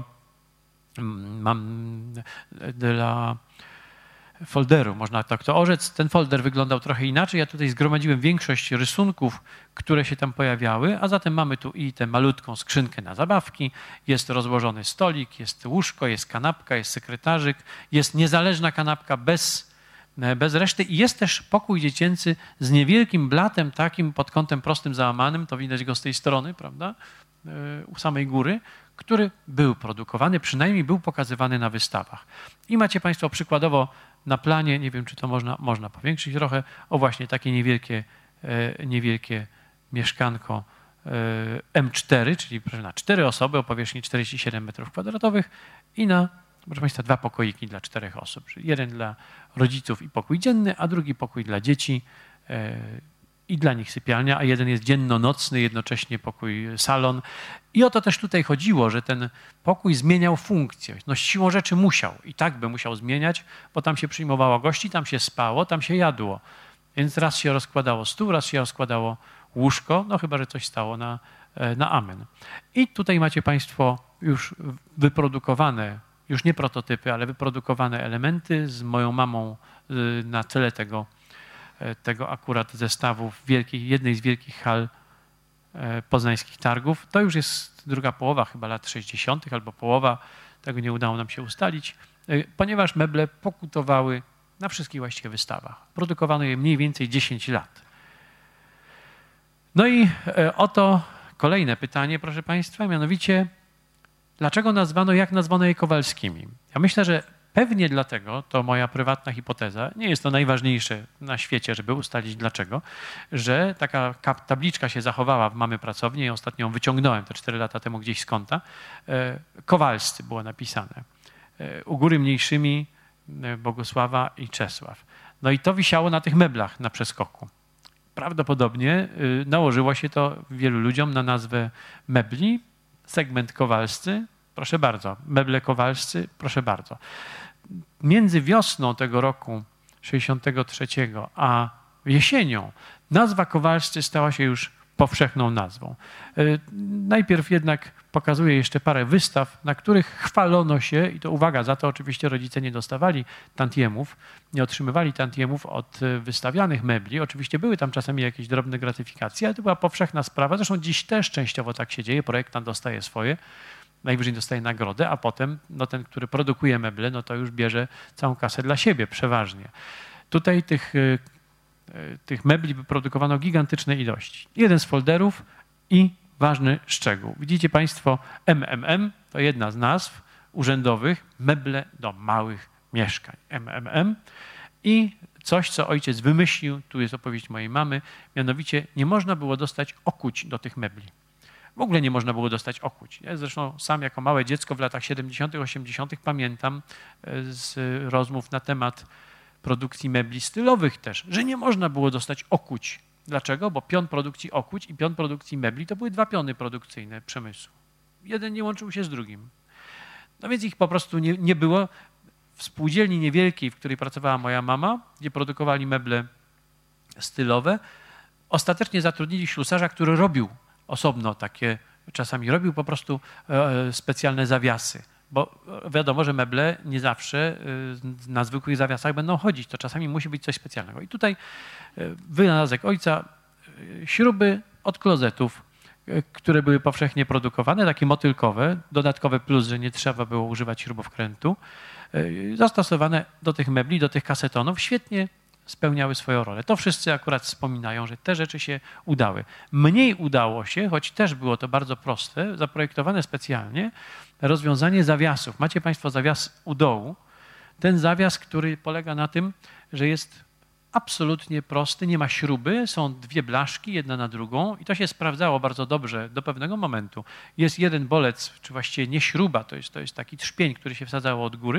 B: dla folderu, można tak to orzec. Ten folder wyglądał trochę inaczej. Ja tutaj zgromadziłem większość rysunków, które się tam pojawiały, a zatem mamy tu i tę malutką skrzynkę na zabawki, jest rozłożony stolik, jest łóżko, jest kanapka, jest sekretarzyk, jest niezależna kanapka bez reszty i jest też pokój dziecięcy z niewielkim blatem takim pod kątem prostym załamanym, to widać go z tej strony, prawda, u samej góry, który był produkowany, przynajmniej był pokazywany na wystawach. I macie Państwo przykładowo na planie, nie wiem, czy to można powiększyć trochę, o właśnie takie niewielkie mieszkanko M4, czyli na 4 osoby o powierzchni 47 m2 i na, proszę Państwa, 2 pokoiki dla 4 osób. Czyli jeden dla rodziców i pokój dzienny, a drugi pokój dla dzieci i dla nich sypialnia, a jeden jest dzienno-nocny, jednocześnie pokój, salon. I o to też tutaj chodziło, że ten pokój zmieniał funkcję. No siłą rzeczy musiał i tak by musiał zmieniać, bo tam się przyjmowało gości, tam się spało, tam się jadło. Więc raz się rozkładało stół, raz się rozkładało łóżko, no chyba, że coś stało na amen. I tutaj macie Państwo już wyprodukowane, już nie prototypy, ale wyprodukowane elementy z moją mamą na tyle tego akurat zestawu w jednej z wielkich hal poznańskich targów. To już jest druga połowa chyba lat 60. albo połowa, tego nie udało nam się ustalić, ponieważ meble pokutowały na wszystkich właściwie wystawach. Produkowano je mniej więcej 10 lat. No i oto kolejne pytanie, proszę Państwa, mianowicie dlaczego jak nazwano je Kowalskimi? Ja myślę, że pewnie dlatego, to moja prywatna hipoteza, nie jest to najważniejsze na świecie, żeby ustalić dlaczego, że taka tabliczka się zachowała w mamy pracowni i ostatnio ją wyciągnąłem te 4 lata temu gdzieś z kąta. Kowalscy było napisane. U góry mniejszymi Bogusława i Czesław. No i to wisiało na tych meblach na przeskoku. Prawdopodobnie nałożyło się to wielu ludziom na nazwę mebli. Segment Kowalscy, proszę bardzo. Meble Kowalscy, proszę bardzo. Między wiosną tego roku 63 a jesienią nazwa Kowalscy stała się już powszechną nazwą. Najpierw jednak pokazuję jeszcze parę wystaw, na których chwalono się, i to uwaga, za to oczywiście rodzice nie dostawali tantiemów, nie otrzymywali tantiemów od wystawianych mebli. Oczywiście były tam czasami jakieś drobne gratyfikacje, ale to była powszechna sprawa. Zresztą dziś też częściowo tak się dzieje. Projektant dostaje swoje, najwyżej dostaje nagrodę, a potem no ten, który produkuje meble, no to już bierze całą kasę dla siebie przeważnie. Tutaj tych mebli wyprodukowano gigantyczne ilości. Jeden z folderów i ważny szczegół. Widzicie Państwo MMM, to jedna z nazw urzędowych, meble do małych mieszkań. MMM i coś, co ojciec wymyślił, tu jest opowieść mojej mamy, mianowicie nie można było dostać okuć do tych mebli. W ogóle nie można było dostać okuć. Ja zresztą sam jako małe dziecko w latach 70., 80. pamiętam z rozmów na temat produkcji mebli stylowych też, że nie można było dostać okuć. Dlaczego? Bo pion produkcji okuć i pion produkcji mebli to były 2 piony produkcyjne przemysłu. Jeden nie łączył się z drugim. No więc ich po prostu nie było. W spółdzielni niewielkiej, w której pracowała moja mama, gdzie produkowali meble stylowe, ostatecznie zatrudnili ślusarza, który robił osobno takie, czasami robił po prostu specjalne zawiasy. Bo wiadomo, że meble nie zawsze na zwykłych zawiasach będą chodzić. To czasami musi być coś specjalnego. I tutaj wynalazek ojca, śruby od klozetów, które były powszechnie produkowane, takie motylkowe, dodatkowe plus, że nie trzeba było używać śrubokrętu, zastosowane do tych mebli, do tych kasetonów, świetnie spełniały swoją rolę. To wszyscy akurat wspominają, że te rzeczy się udały. Mniej udało się, choć też było to bardzo proste, zaprojektowane specjalnie, rozwiązanie zawiasów. Macie Państwo zawias u dołu. Ten zawias, który polega na tym, że jest absolutnie prosty, nie ma śruby, są 2 blaszki, jedna na drugą i to się sprawdzało bardzo dobrze do pewnego momentu. Jest jeden bolec, czy właściwie nie śruba, to jest taki trzpień, który się wsadzało od góry.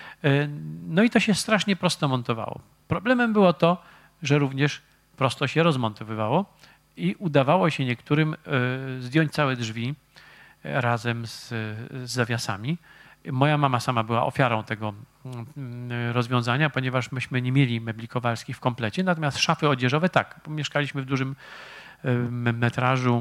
B: No i to się strasznie prosto montowało. Problemem było to, że również prosto się rozmontowywało i udawało się niektórym zdjąć całe drzwi razem z zawiasami Moja mama sama była ofiarą tego rozwiązania, ponieważ myśmy nie mieli mebli kowalskich w komplecie, natomiast szafy odzieżowe tak. Mieszkaliśmy w dużym metrażu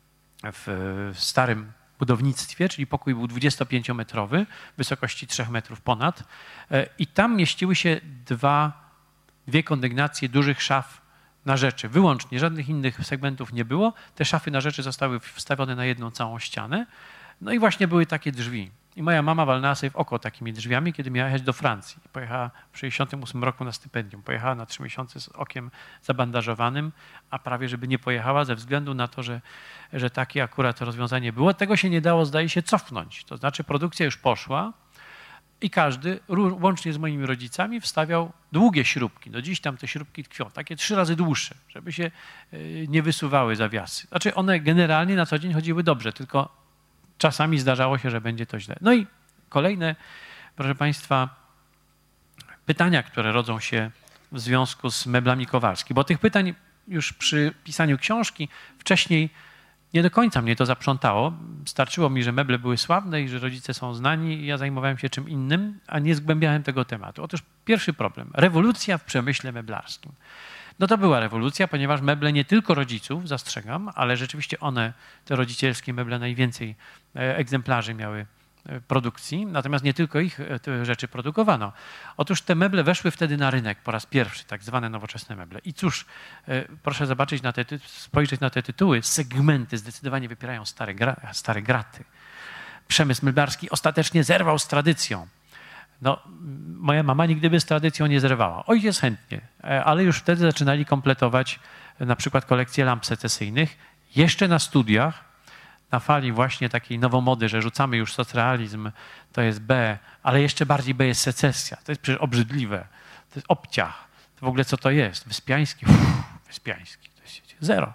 B: w starym budownictwie, czyli pokój był 25-metrowy, wysokości 3 metrów ponad i tam mieściły się dwie kondygnacje dużych szaf na rzeczy, wyłącznie, żadnych innych segmentów nie było. Te szafy na rzeczy zostały wstawione na jedną całą ścianę. No i właśnie były takie drzwi. I moja mama walnęła sobie w oko takimi drzwiami, kiedy miała jechać do Francji. Pojechała w 1968 roku na stypendium. Pojechała na 3 miesiące z okiem zabandażowanym, a prawie żeby nie pojechała ze względu na to, że takie akurat rozwiązanie było. Tego się nie dało, zdaje się, cofnąć. To znaczy produkcja już poszła i każdy, łącznie z moimi rodzicami, wstawiał długie śrubki. Do dziś tam te śrubki tkwią, takie 3 razy dłuższe, żeby się nie wysuwały zawiasy. Znaczy one generalnie na co dzień chodziły dobrze, tylko czasami zdarzało się, że będzie to źle. No i kolejne, proszę Państwa, pytania, które rodzą się w związku z meblami kowalskimi, bo tych pytań już przy pisaniu książki wcześniej nie do końca mnie to zaprzątało. Starczyło mi, że meble były sławne i że rodzice są znani i ja zajmowałem się czym innym, a nie zgłębiałem tego tematu. Otóż pierwszy problem. Rewolucja w przemyśle meblarskim. No to była rewolucja, ponieważ meble nie tylko rodziców, zastrzegam, ale rzeczywiście one, te rodzicielskie meble, najwięcej egzemplarzy miały produkcji, natomiast nie tylko ich te rzeczy produkowano. Otóż te meble weszły wtedy na rynek po raz pierwszy, tak zwane nowoczesne meble. I cóż, proszę zobaczyć spojrzeć na te tytuły. Segmenty zdecydowanie wypierają stare graty. Przemysł meblarski ostatecznie zerwał z tradycją. No, moja mama nigdy by z tradycją nie zerwała. Ojciec chętnie, ale już wtedy zaczynali kompletować na przykład kolekcje lamp secesyjnych. Jeszcze na studiach, na fali właśnie takiej nowomody, że rzucamy już socrealizm, to jest B, ale jeszcze bardziej B jest secesja. To jest przecież obrzydliwe. To jest obciach. To w ogóle co to jest? Wyspiański? Wyspiański. To jest zero.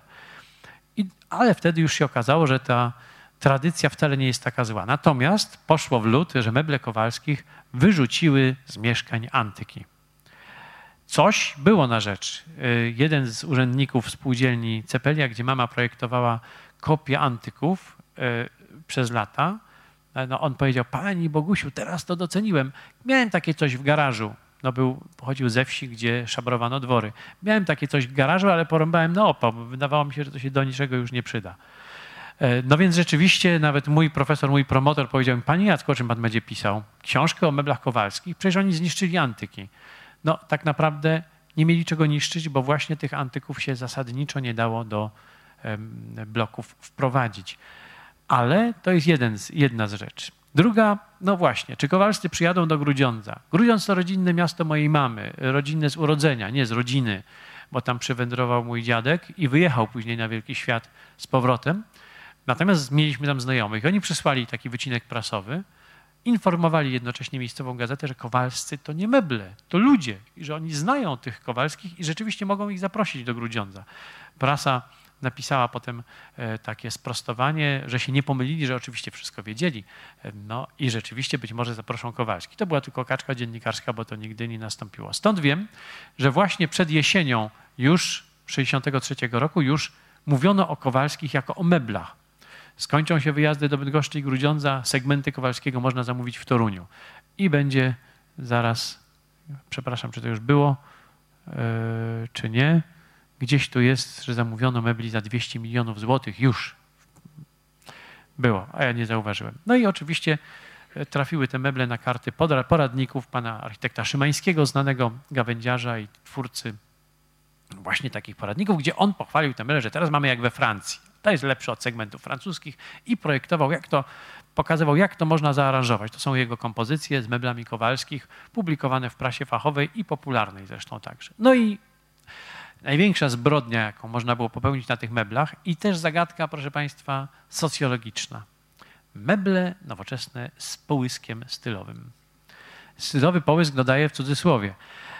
B: Ale wtedy już się okazało, że ta tradycja wcale nie jest taka zła. Natomiast poszło w lód, że meble Kowalskich wyrzuciły z mieszkań antyki. Coś było na rzecz. Jeden z urzędników spółdzielni Cepelia, gdzie mama projektowała kopię antyków przez lata, no on powiedział: Pani Bogusiu, teraz to doceniłem. Miałem takie coś w garażu. No pochodził ze wsi, gdzie szabrowano dwory. Miałem takie coś w garażu, ale porąbałem na opo, bo wydawało mi się, że to się do niczego już nie przyda. No więc rzeczywiście nawet mój profesor, mój promotor powiedział mi: Panie Jacku, o czym pan będzie pisał? Książkę o meblach Kowalskich? Przecież oni zniszczyli antyki. No tak naprawdę nie mieli czego niszczyć, bo właśnie tych antyków się zasadniczo nie dało do bloków wprowadzić. Ale to jest jedna z rzeczy. Druga, no właśnie, czy Kowalscy przyjadą do Grudziądza? Grudziądz to rodzinne miasto mojej mamy, rodzinne z urodzenia, nie z rodziny, bo tam przywędrował mój dziadek i wyjechał później na wielki świat z powrotem. Natomiast mieliśmy tam znajomych. Oni przysłali taki wycinek prasowy, informowali jednocześnie miejscową gazetę, że Kowalscy to nie meble, to ludzie i że oni znają tych Kowalskich i rzeczywiście mogą ich zaprosić do Grudziądza. Prasa napisała potem takie sprostowanie, że się nie pomylili, że oczywiście wszystko wiedzieli. No i rzeczywiście być może zaproszą Kowalskich. To była tylko kaczka dziennikarska, bo to nigdy nie nastąpiło. Stąd wiem, że właśnie przed jesienią już 1963 roku już mówiono o Kowalskich jako o meblach. Skończą się wyjazdy do Bydgoszczy i Grudziądza, segmenty Kowalskiego można zamówić w Toruniu. I będzie zaraz, przepraszam, czy to już było, czy nie, gdzieś tu jest, że zamówiono mebli za 200 milionów złotych. Już było, a ja nie zauważyłem. No i oczywiście trafiły te meble na karty poradników pana architekta Szymańskiego, znanego gawędziarza i twórcy właśnie takich poradników, gdzie on pochwalił te meble, że teraz mamy jak we Francji. To jest lepsze od segmentów francuskich i projektował, pokazywał, jak to można zaaranżować. To są jego kompozycje z meblami Kowalskich, publikowane w prasie fachowej i popularnej zresztą także. No i największa zbrodnia, jaką można było popełnić na tych meblach i też zagadka, proszę Państwa, socjologiczna. Meble nowoczesne z połyskiem stylowym. Stylowy połysk dodaję w cudzysłowie.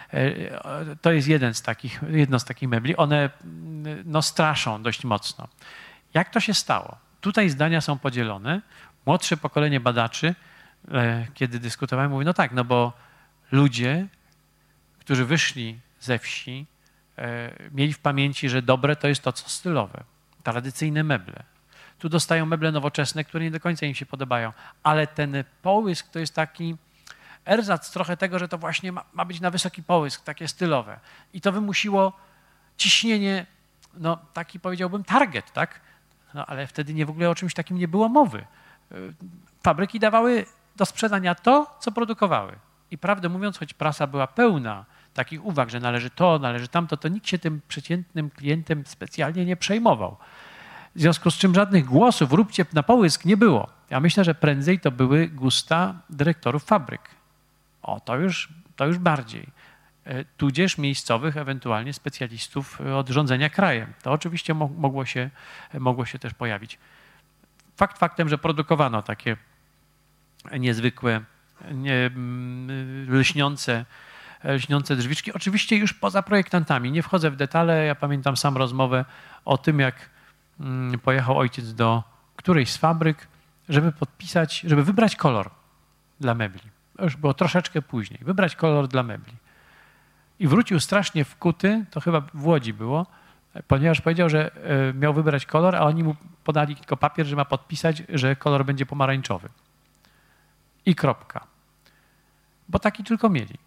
B: To jest jedno z takich mebli. One no, straszą dość mocno. Jak to się stało? Tutaj zdania są podzielone. Młodsze pokolenie badaczy, kiedy dyskutowałem, mówi: no tak, no bo ludzie, którzy wyszli ze wsi, mieli w pamięci, że dobre to jest to, co stylowe. Tradycyjne meble. Tu dostają meble nowoczesne, które nie do końca im się podobają, ale ten połysk to jest taki erzac trochę tego, że to właśnie ma być na wysoki połysk, takie stylowe. I to wymusiło ciśnienie, no taki powiedziałbym target, tak? No ale wtedy w ogóle o czymś takim nie było mowy. Fabryki dawały do sprzedania to, co produkowały. I prawdę mówiąc, choć prasa była pełna takich uwag, że należy to, należy tamto, to nikt się tym przeciętnym klientem specjalnie nie przejmował. W związku z czym żadnych głosów róbcie na połysk nie było. Ja myślę, że prędzej to były gusta dyrektorów fabryk. O, to już bardziej. Tudzież miejscowych, ewentualnie specjalistów od rządzenia krajem. To oczywiście mogło się też pojawić. Fakt faktem, że produkowano takie niezwykłe, lśniące drzwiczki. Oczywiście już poza projektantami. Nie wchodzę w detale. Ja pamiętam sam rozmowę o tym, jak pojechał ojciec do którejś z fabryk, żeby wybrać kolor dla mebli. Już było troszeczkę później. Wybrać kolor dla mebli. I wrócił strasznie wkuty, to chyba w Łodzi było, ponieważ powiedział, że miał wybrać kolor, a oni mu podali tylko papier, że ma podpisać, że kolor będzie pomarańczowy. I kropka. Bo taki tylko mieli.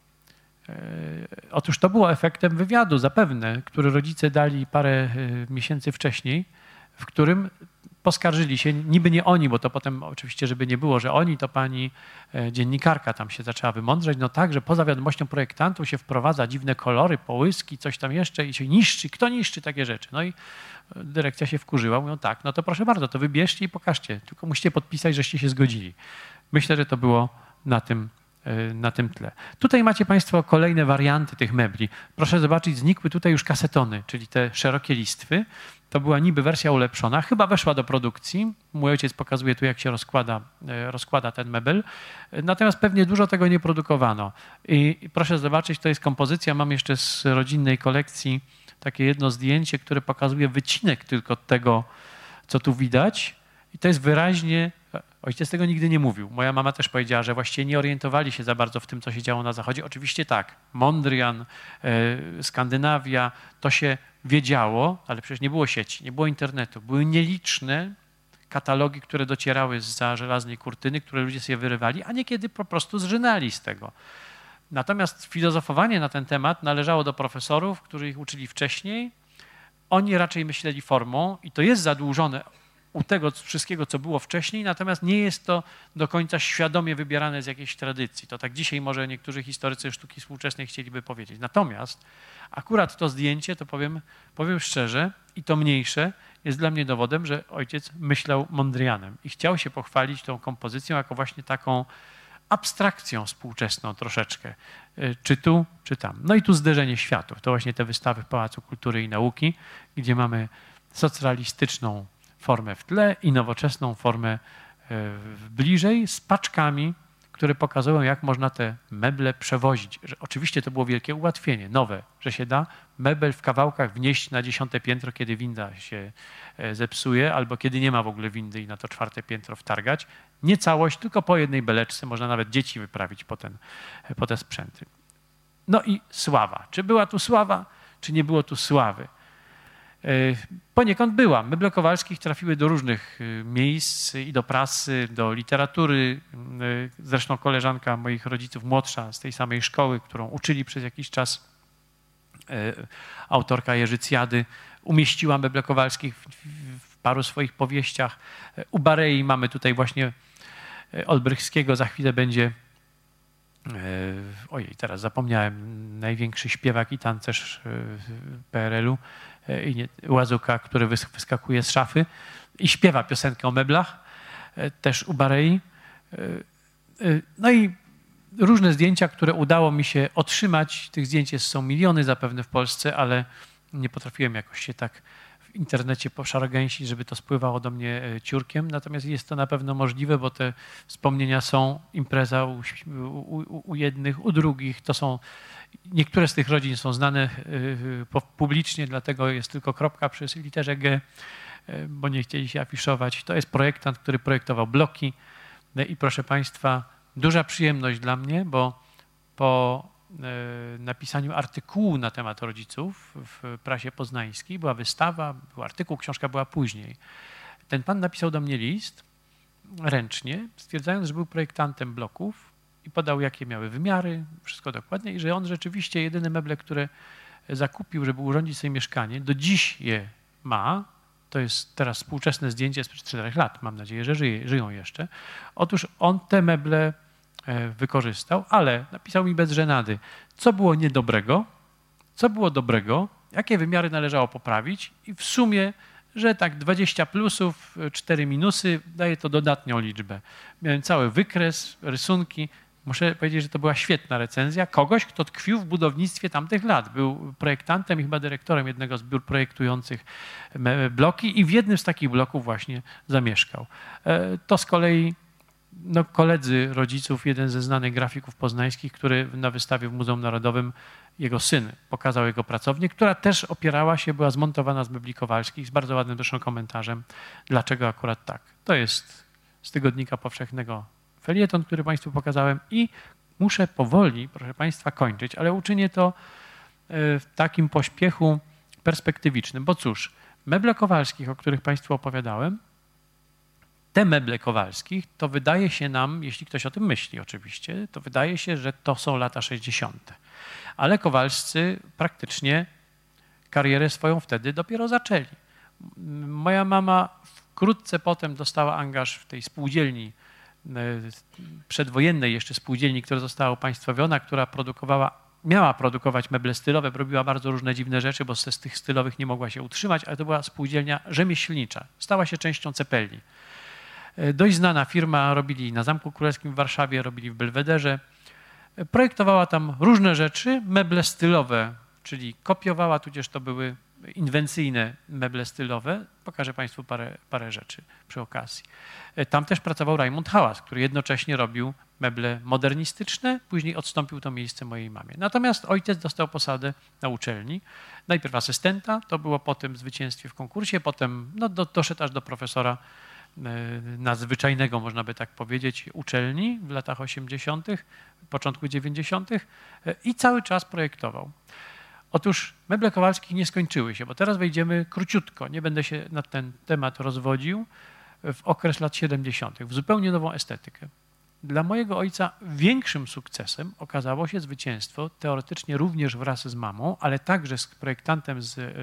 B: Otóż to było efektem wywiadu zapewne, który rodzice dali parę miesięcy wcześniej, w którym poskarżyli się, niby nie oni, bo to potem oczywiście, żeby nie było, że oni, to pani dziennikarka tam się zaczęła wymądrzeć, no tak, że poza wiadomością projektantów się wprowadza dziwne kolory, połyski, coś tam jeszcze i się niszczy. Kto niszczy takie rzeczy? No i dyrekcja się wkurzyła, mówią tak, no to proszę bardzo, to wybierzcie i pokażcie, tylko musicie podpisać, żeście się zgodzili. Myślę, że to było na tym tle. Tutaj macie Państwo kolejne warianty tych mebli. Proszę zobaczyć, znikły tutaj już kasetony, czyli te szerokie listwy. To była niby wersja ulepszona, chyba weszła do produkcji. Mój ojciec pokazuje tu, jak się rozkłada ten mebel. Natomiast pewnie dużo tego nie produkowano. I proszę zobaczyć, to jest kompozycja. Mam jeszcze z rodzinnej kolekcji takie jedno zdjęcie, które pokazuje wycinek tylko tego, co tu widać. I to jest wyraźnie... Ojciec tego nigdy nie mówił. Moja mama też powiedziała, że właściwie nie orientowali się za bardzo w tym, co się działo na Zachodzie. Oczywiście tak, Mondrian, Skandynawia, to się wiedziało, ale przecież nie było sieci, nie było internetu. Były nieliczne katalogi, które docierały zza żelaznej kurtyny, które ludzie sobie wyrywali, a niekiedy po prostu zżynali z tego. Natomiast filozofowanie na ten temat należało do profesorów, którzy ich uczyli wcześniej. Oni raczej myśleli formą i to jest zadłużone u tego wszystkiego, co było wcześniej, natomiast nie jest to do końca świadomie wybierane z jakiejś tradycji. To tak dzisiaj może niektórzy historycy sztuki współczesnej chcieliby powiedzieć. Natomiast akurat to zdjęcie, to powiem szczerze, i to mniejsze, jest dla mnie dowodem, że ojciec myślał Mondrianem i chciał się pochwalić tą kompozycją jako właśnie taką abstrakcją współczesną troszeczkę. Czy tu, czy tam. No i tu zderzenie światów. To właśnie te wystawy w Pałacu Kultury i Nauki, gdzie mamy socrealistyczną formę w tle i nowoczesną formę bliżej z paczkami, które pokazują, jak można te meble przewozić. Że oczywiście to było wielkie ułatwienie, nowe, że się da mebel w kawałkach wnieść na 10. piętro, kiedy winda się zepsuje, albo kiedy nie ma w ogóle windy i na to 4. piętro wtargać. Nie całość, tylko po jednej beleczce. Można nawet dzieci wyprawić po te sprzęty. No i sława. Czy była tu sława, czy nie było tu sławy? Poniekąd była. Meble Kowalskich trafiły do różnych miejsc i do prasy, do literatury. Zresztą koleżanka moich rodziców, młodsza z tej samej szkoły, którą uczyli przez jakiś czas, autorka Jerzycjady, umieściła meble Kowalskich w paru swoich powieściach. U Barei mamy tutaj właśnie Olbrychskiego, za chwilę będzie, ojej, teraz zapomniałem, największy śpiewak i tancerz PRL-u, Łazuka, który wyskakuje z szafy i śpiewa piosenkę o meblach, też u Barei. No i różne zdjęcia, które udało mi się otrzymać. Tych zdjęć są miliony zapewne w Polsce, ale nie potrafiłem jakoś się tak w internecie poszaragęsić, żeby to spływało do mnie ciurkiem. Natomiast jest to na pewno możliwe, bo te wspomnienia są. Impreza u jednych, u drugich. To są, niektóre z tych rodzin są znane publicznie, dlatego jest tylko kropka przy literze G, bo nie chcieli się afiszować. To jest projektant, który projektował bloki. I proszę Państwa, duża przyjemność dla mnie, bo po napisaniu artykułu na temat rodziców w prasie poznańskiej była wystawa, był artykuł, książka była później. ten pan napisał do mnie list ręcznie, stwierdzając, że był projektantem bloków i podał, jakie miały wymiary, wszystko dokładnie i że on rzeczywiście jedyne meble, które zakupił, żeby urządzić sobie mieszkanie, do dziś je ma. To jest teraz współczesne zdjęcie sprzed 4 lat. Mam nadzieję, że żyją jeszcze. Otóż on te meble wykorzystał, ale napisał mi bez żenady, co było niedobrego, co było dobrego, jakie wymiary należało poprawić i w sumie, że tak 20 plusów, 4 minusy, daje to dodatnią liczbę. Miałem cały wykres, rysunki. Muszę powiedzieć, że to była świetna recenzja kogoś, kto tkwił w budownictwie tamtych lat. Był projektantem i chyba dyrektorem jednego z biur projektujących bloki i w jednym z takich bloków właśnie zamieszkał. To z kolei koledzy rodziców, jeden ze znanych grafików poznańskich, który na wystawie w Muzeum Narodowym, jego syn pokazał jego pracownię, która też opierała się, była zmontowana z mebli Kowalskich, z bardzo ładnym zresztą komentarzem, dlaczego akurat tak. To jest z Tygodnika Powszechnego felieton, który Państwu pokazałem i muszę powoli, proszę Państwa, kończyć, ale uczynię to w takim pośpiechu perspektywicznym, bo cóż, meble Kowalskich, o których Państwu opowiadałem, te meble Kowalskich, to wydaje się nam, jeśli ktoś o tym myśli oczywiście, to wydaje się, że to są lata 60. Ale Kowalscy praktycznie karierę swoją wtedy dopiero zaczęli. Moja mama wkrótce potem dostała angaż w tej spółdzielni, przedwojennej jeszcze spółdzielni, która została upaństwowiona, która miała produkować meble stylowe, robiła bardzo różne dziwne rzeczy, bo z tych stylowych nie mogła się utrzymać, ale to była spółdzielnia rzemieślnicza. Stała się częścią Cepelli. Dość znana firma, robili na Zamku Królewskim w Warszawie, robili w Belwederze. Projektowała tam różne rzeczy, meble stylowe, czyli kopiowała, tudzież to były inwencyjne meble stylowe. Pokażę Państwu parę rzeczy przy okazji. Tam też pracował Raimund Hałas, który jednocześnie robił meble modernistyczne, później odstąpił to miejsce mojej mamie. Natomiast ojciec dostał posadę na uczelni. Najpierw asystenta, to było po tym zwycięstwie w konkursie, potem doszedł aż do profesora nadzwyczajnego, można by tak powiedzieć, uczelni w latach 80., początku 90. i cały czas projektował. Otóż meble Kowalskich nie skończyły się, bo teraz wejdziemy króciutko, nie będę się na ten temat rozwodził, w okres lat 70., w zupełnie nową estetykę. Dla mojego ojca większym sukcesem okazało się zwycięstwo, teoretycznie również wraz z mamą, ale także z projektantem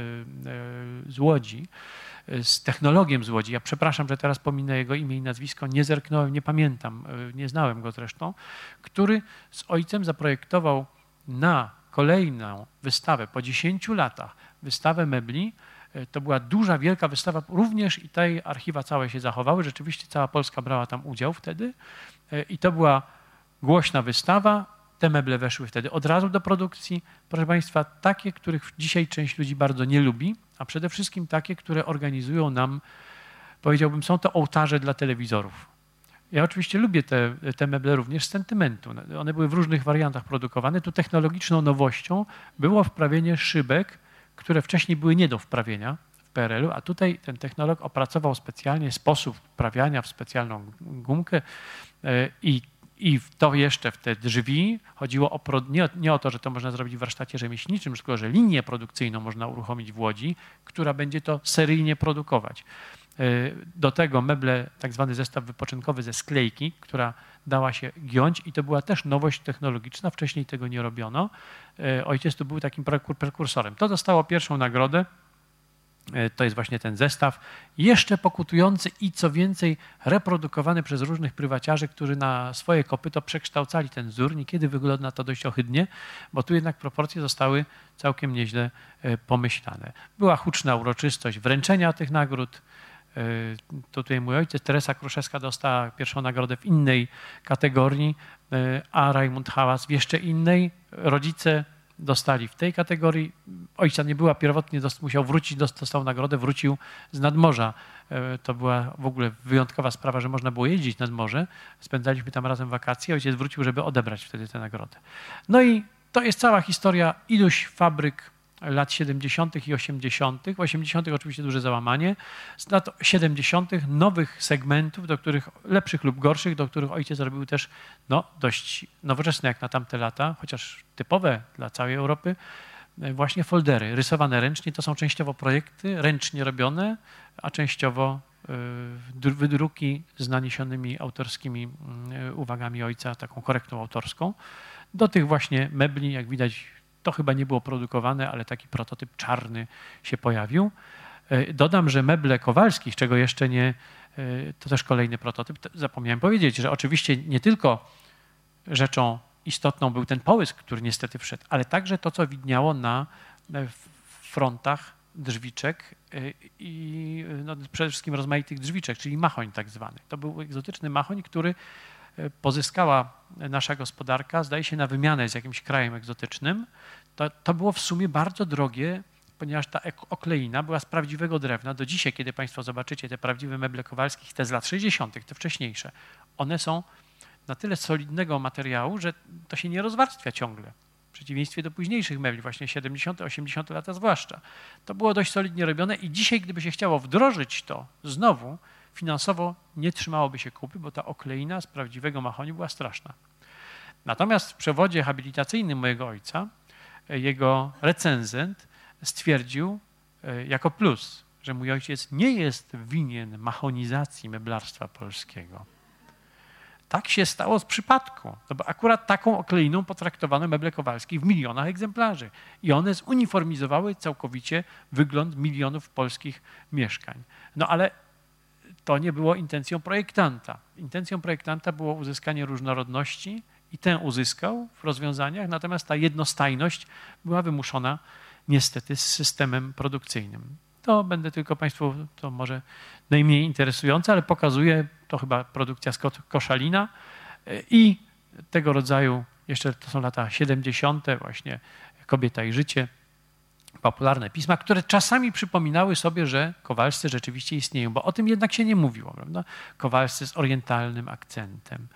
B: z Łodzi, z technologiem z Łodzi. Ja przepraszam, że teraz pominę jego imię i nazwisko, nie zerknąłem, nie pamiętam, nie znałem go zresztą, który z ojcem zaprojektował na kolejną wystawę po 10 latach, wystawę mebli. To była duża, wielka wystawa, również i tej archiwa całe się zachowały. Rzeczywiście cała Polska brała tam udział wtedy i to była głośna wystawa. Te meble weszły wtedy od razu do produkcji. Proszę Państwa, takie, których dzisiaj część ludzi bardzo nie lubi, a przede wszystkim takie, które organizują nam, powiedziałbym, są to ołtarze dla telewizorów. Ja oczywiście lubię te meble również z sentymentu. One były w różnych wariantach produkowane. Tu technologiczną nowością było wprawienie szybek, które wcześniej były nie do wprawienia w PRL-u, a tutaj ten technolog opracował specjalnie sposób wprawiania w specjalną gumkę i to jeszcze w te drzwi chodziło nie o to, że to można zrobić w warsztacie rzemieślniczym, tylko że linię produkcyjną można uruchomić w Łodzi, która będzie to seryjnie produkować. Do tego meble, tak zwany zestaw wypoczynkowy ze sklejki, która dała się giąć i to była też nowość technologiczna, wcześniej tego nie robiono. Ojciec tu był takim prekursorem. To dostało pierwszą nagrodę, to jest właśnie ten zestaw, jeszcze pokutujący i co więcej reprodukowany przez różnych prywaciarzy, którzy na swoje kopyto przekształcali ten wzór. Niekiedy wygląda to dość ohydnie, bo tu jednak proporcje zostały całkiem nieźle pomyślane. Była huczna uroczystość wręczenia tych nagród. To tutaj mój ojciec, Teresa Kruszewska dostała pierwszą nagrodę w innej kategorii, a Raimund Hałas w jeszcze innej. Rodzice dostali w tej kategorii. Ojca nie była pierwotnie, musiał wrócić, dostał nagrodę, wrócił z nadmorza. To była w ogóle wyjątkowa sprawa, że można było jeździć nad morze. Spędzaliśmy tam razem wakacje. Ojciec wrócił, żeby odebrać wtedy tę nagrodę. No i to jest cała historia iluś fabryk lat 70. i 80. W 80. oczywiście duże załamanie. Z lat 70. nowych segmentów, do których lepszych lub gorszych, do których ojciec zrobił też dość nowoczesne jak na tamte lata, chociaż typowe dla całej Europy, właśnie foldery rysowane ręcznie. To są częściowo projekty ręcznie robione, a częściowo wydruki z naniesionymi autorskimi uwagami ojca, taką korektą autorską. Do tych właśnie mebli, jak widać, to chyba nie było produkowane, ale taki prototyp czarny się pojawił. Dodam, że meble Kowalskich, czego jeszcze nie, to też kolejny prototyp, zapomniałem powiedzieć, że oczywiście nie tylko rzeczą istotną był ten połysk, który niestety wszedł, ale także to, co widniało na frontach drzwiczek i no, przede wszystkim rozmaitych drzwiczek, czyli machoń tak zwany. To był egzotyczny machoń, który pozyskała nasza gospodarka, zdaje się, na wymianę z jakimś krajem egzotycznym. To było w sumie bardzo drogie, ponieważ ta okleina była z prawdziwego drewna. Do dzisiaj, kiedy Państwo zobaczycie te prawdziwe meble Kowalskich, te z lat 60., te wcześniejsze, one są na tyle solidnego materiału, że to się nie rozwarstwia ciągle. W przeciwieństwie do późniejszych mebli, właśnie 70., 80. lata zwłaszcza. To było dość solidnie robione i dzisiaj, gdyby się chciało wdrożyć to znowu, finansowo nie trzymałoby się kupy, bo ta okleina z prawdziwego mahoniu była straszna. Natomiast w przewodzie habilitacyjnym mojego ojca, jego recenzent stwierdził jako plus, że mój ojciec nie jest winien mahonizacji meblarstwa polskiego. Tak się stało z przypadku, no bo akurat taką okleiną potraktowano meble Kowalskich w milionach egzemplarzy i one zuniformizowały całkowicie wygląd milionów polskich mieszkań. No ale to nie było intencją projektanta. Intencją projektanta było uzyskanie różnorodności i tę uzyskał w rozwiązaniach, natomiast ta jednostajność była wymuszona niestety z systemem produkcyjnym. To będę tylko Państwu, to może najmniej interesujące, ale pokazuje, to chyba produkcja z Koszalina i tego rodzaju, jeszcze to są lata 70., właśnie Kobieta i życie, popularne pisma, które czasami przypominały sobie, że Kowalscy rzeczywiście istnieją, bo o tym jednak się nie mówiło, prawda? Kowalscy z orientalnym akcentem,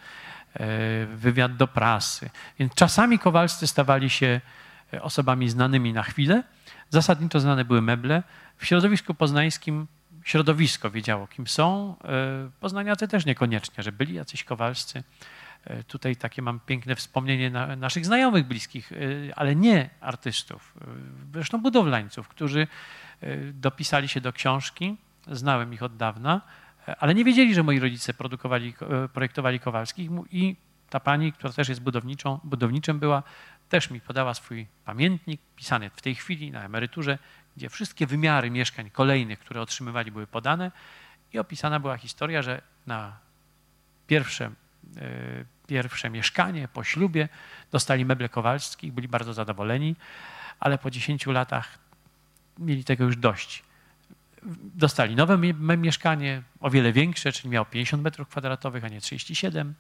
B: wywiad do prasy. Więc czasami Kowalscy stawali się osobami znanymi na chwilę. Zasadniczo znane były meble. W środowisku poznańskim środowisko wiedziało, kim są. Poznaniacy też niekoniecznie, że byli jacyś Kowalscy. Tutaj takie mam piękne wspomnienie naszych znajomych bliskich, ale nie artystów, zresztą budowlańców, którzy dopisali się do książki. Znałem ich od dawna, ale nie wiedzieli, że moi rodzice projektowali Kowalskich i ta pani, która też jest budowniczym była, też mi podała swój pamiętnik, pisany w tej chwili na emeryturze, gdzie wszystkie wymiary mieszkań kolejnych, które otrzymywali, były podane i opisana była historia, że na pierwsze mieszkanie po ślubie dostali meble Kowalskich, byli bardzo zadowoleni, ale po 10 latach mieli tego już dość. Dostali nowe mieszkanie, o wiele większe, czyli miało 50 m2, a nie 37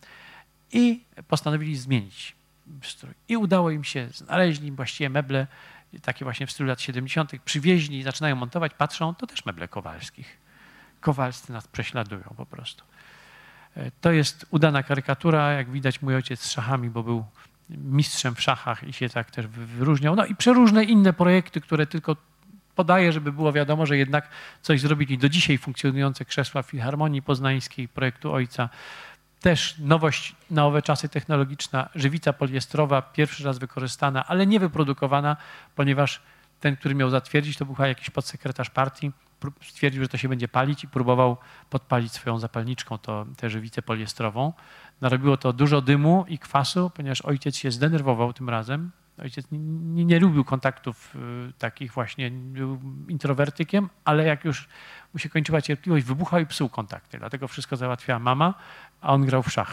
B: i postanowili zmienić strój. I udało im się, znaleźli właściwie meble, takie właśnie w stylu lat 70., przywieźli, zaczynają montować, patrzą, to też meble Kowalskich. Kowalscy nas prześladują po prostu. To jest udana karykatura, jak widać mój ojciec z szachami, bo był mistrzem w szachach i się tak też wyróżniał. No i przeróżne inne projekty, które tylko podaję, żeby było wiadomo, że jednak coś zrobili. Do dzisiaj funkcjonujące krzesła Filharmonii Poznańskiej, projektu ojca. Też nowość na owe czasy technologiczna, żywica poliestrowa, pierwszy raz wykorzystana, ale nie wyprodukowana, ponieważ ten, który miał zatwierdzić, to był chyba jakiś podsekretarz partii, stwierdził, że to się będzie palić i próbował podpalić swoją zapalniczką tę żywicę poliestrową. Narobiło to dużo dymu i kwasu, ponieważ ojciec się zdenerwował tym razem. Ojciec nie lubił kontaktów takich właśnie, był introwertykiem, ale jak już mu się kończyła cierpliwość, wybuchał i psuł kontakty. Dlatego wszystko załatwiała mama, a on grał w szachy.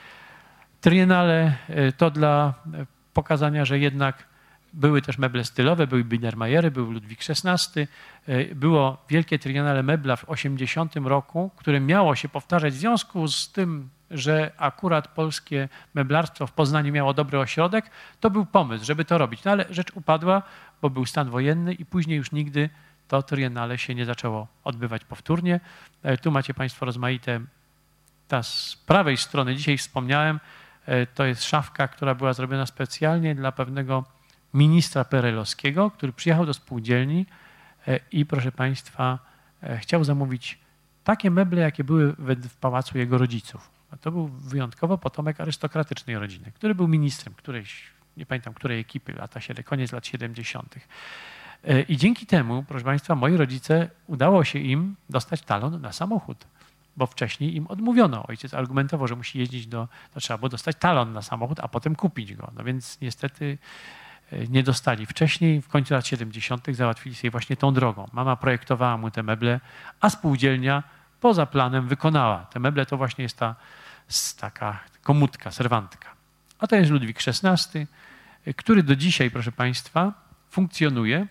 B: Triennale to dla pokazania, że jednak były też meble stylowe, były Biedermajery, był Ludwik XVI. Było wielkie triennale mebla w 80 roku, które miało się powtarzać w związku z tym, że akurat polskie meblarstwo w Poznaniu miało dobry ośrodek, to był pomysł, żeby to robić. No ale rzecz upadła, bo był stan wojenny i później już nigdy to triennale się nie zaczęło odbywać powtórnie. Tu macie Państwo rozmaite, ta z prawej strony, dzisiaj wspomniałem, to jest szafka, która była zrobiona specjalnie dla pewnego ministra perelowskiego, który przyjechał do spółdzielni i proszę Państwa chciał zamówić takie meble, jakie były w pałacu jego rodziców. A to był wyjątkowo potomek arystokratycznej rodziny, który był ministrem którejś, nie pamiętam której ekipy, koniec lat 70. I dzięki temu, proszę Państwa, moi rodzice udało się im dostać talon na samochód, bo wcześniej im odmówiono. Ojciec argumentował, że musi jeździć to trzeba było dostać talon na samochód, a potem kupić go. No więc niestety nie dostali wcześniej. W końcu lat 70. załatwili sobie właśnie tą drogą. Mama projektowała mu te meble, a spółdzielnia poza planem wykonała. Te meble to właśnie jest taka komutka, serwantka. A to jest Ludwik XVI, który do dzisiaj, proszę Państwa, funkcjonuje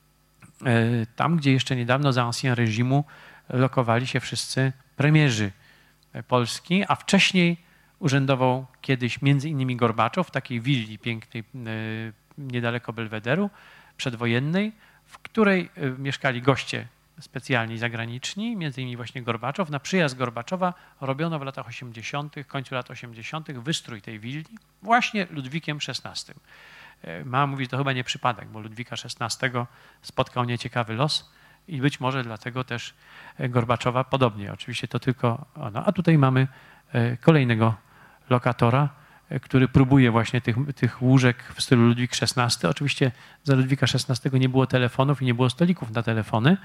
B: tam, gdzie jeszcze niedawno za ancien reżimu lokowali się wszyscy premierzy Polski, a wcześniej urzędował kiedyś między innymi Gorbaczow w takiej willi pięknej niedaleko Belwederu przedwojennej, w której mieszkali goście specjalni zagraniczni, między innymi właśnie Gorbaczow. Na przyjazd Gorbaczowa robiono w latach 80., końcu lat 80. wystrój tej willi właśnie Ludwikiem XVI. Mama mówi, że to chyba nie przypadek, bo Ludwika XVI spotkał nieciekawy los i być może dlatego też Gorbaczowa podobnie. Oczywiście to tylko ono. A tutaj mamy kolejnego lokatora, który próbuje właśnie tych łóżek w stylu Ludwik XVI. Oczywiście za Ludwika XVI nie było telefonów i nie było stolików na telefony,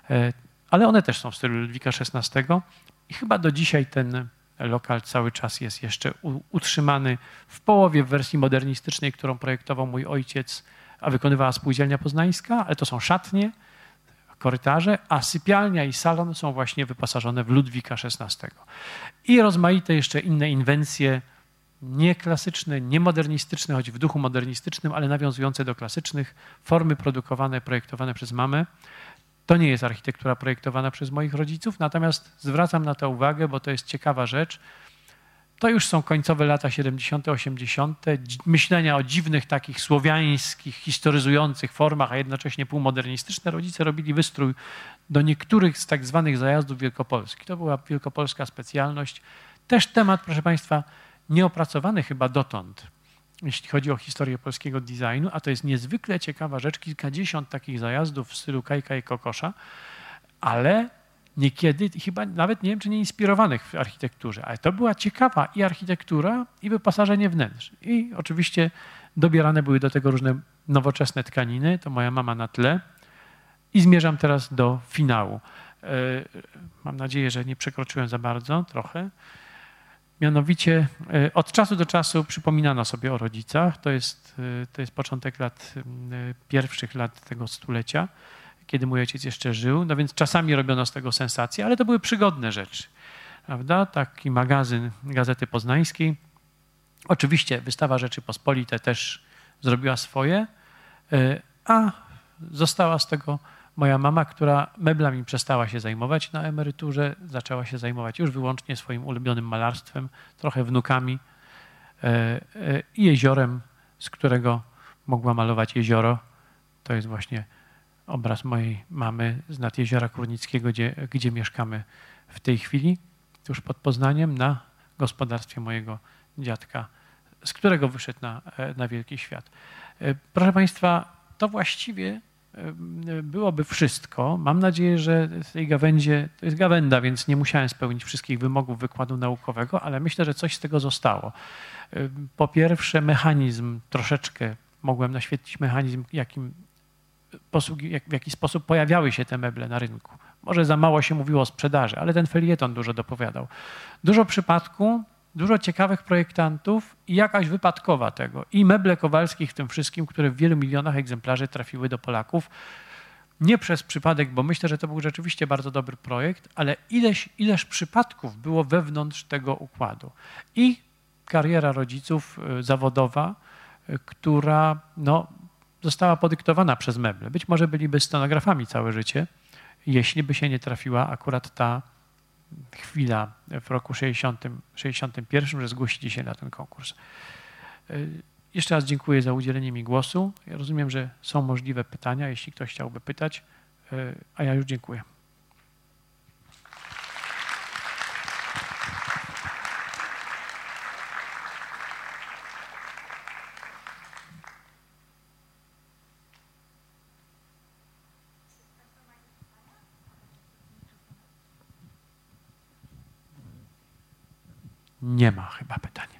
B: ale one też są w stylu Ludwika XVI i chyba do dzisiaj ten lokal cały czas jest jeszcze utrzymany w połowie w wersji modernistycznej, którą projektował mój ojciec, a wykonywała Spółdzielnia Poznańska, ale to są szatnie, korytarze, a sypialnia i salon są właśnie wyposażone w Ludwika XVI. I rozmaite jeszcze inne inwencje, nie klasyczne, nie modernistyczne, choć w duchu modernistycznym, ale nawiązujące do klasycznych, formy produkowane, projektowane przez mamę. To nie jest architektura projektowana przez moich rodziców, natomiast zwracam na to uwagę, bo to jest ciekawa rzecz. To już są końcowe lata 70., 80., myślenia o dziwnych takich słowiańskich, historyzujących formach, a jednocześnie półmodernistyczne. Rodzice robili wystrój do niektórych z tak zwanych zajazdów Wielkopolski. To była wielkopolska specjalność. Też temat, proszę Państwa, nieopracowany chyba dotąd, jeśli chodzi o historię polskiego designu, a to jest niezwykle ciekawa rzecz, kilkadziesiąt takich zajazdów w stylu Kajka i Kokosza, ale niekiedy chyba nawet nie wiem, czy nie inspirowanych w architekturze, ale to była ciekawa i architektura, i wyposażenie wnętrz. I oczywiście dobierane były do tego różne nowoczesne tkaniny, to moja mama na tle. I zmierzam teraz do finału. Mam nadzieję, że nie przekroczyłem za bardzo, trochę. Mianowicie od czasu do czasu przypominano sobie o rodzicach. To jest początek pierwszych lat tego stulecia, kiedy mój ojciec jeszcze żył. No więc czasami robiono z tego sensację, ale to były przygodne rzeczy. Prawda? Taki magazyn Gazety Poznańskiej. Oczywiście Wystawa Rzeczypospolite też zrobiła swoje, a została z tego moja mama, która meblami przestała się zajmować na emeryturze, zaczęła się zajmować już wyłącznie swoim ulubionym malarstwem, trochę wnukami i jeziorem, z którego mogła malować jezioro. To jest właśnie obraz mojej mamy z nad Jeziora Kurnickiego, gdzie mieszkamy w tej chwili, tuż pod Poznaniem, na gospodarstwie mojego dziadka, z którego wyszedł na wielki świat. Proszę Państwa, to właściwie byłoby wszystko. Mam nadzieję, że w tej gawędzie, to jest gawęda, więc nie musiałem spełnić wszystkich wymogów wykładu naukowego, ale myślę, że coś z tego zostało. Po pierwsze, mechanizm, troszeczkę mogłem naświetlić mechanizm, w jaki sposób pojawiały się te meble na rynku. Może za mało się mówiło o sprzedaży, ale ten felieton dużo dopowiadał. Dużo przypadku, dużo ciekawych projektantów i jakaś wypadkowa tego. I meble Kowalskich w tym wszystkim, które w wielu milionach egzemplarzy trafiły do Polaków. Nie przez przypadek, bo myślę, że to był rzeczywiście bardzo dobry projekt, ale ileż przypadków było wewnątrz tego układu. I kariera rodziców zawodowa, która została podyktowana przez meble. Być może byliby scenografami całe życie, jeśli by się nie trafiła akurat ta chwila w roku 61, że zgłosili się na ten konkurs. Jeszcze raz dziękuję za udzielenie mi głosu. Ja rozumiem, że są możliwe pytania, jeśli ktoś chciałby pytać, a ja już dziękuję. Nie ma chyba pytań.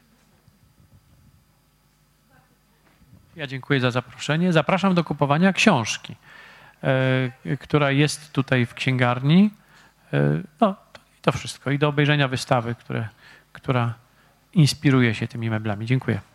B: Ja dziękuję za zaproszenie. Zapraszam do kupowania książki. która jest tutaj w księgarni. No, to wszystko. I do obejrzenia wystawy, która inspiruje się tymi meblami. Dziękuję.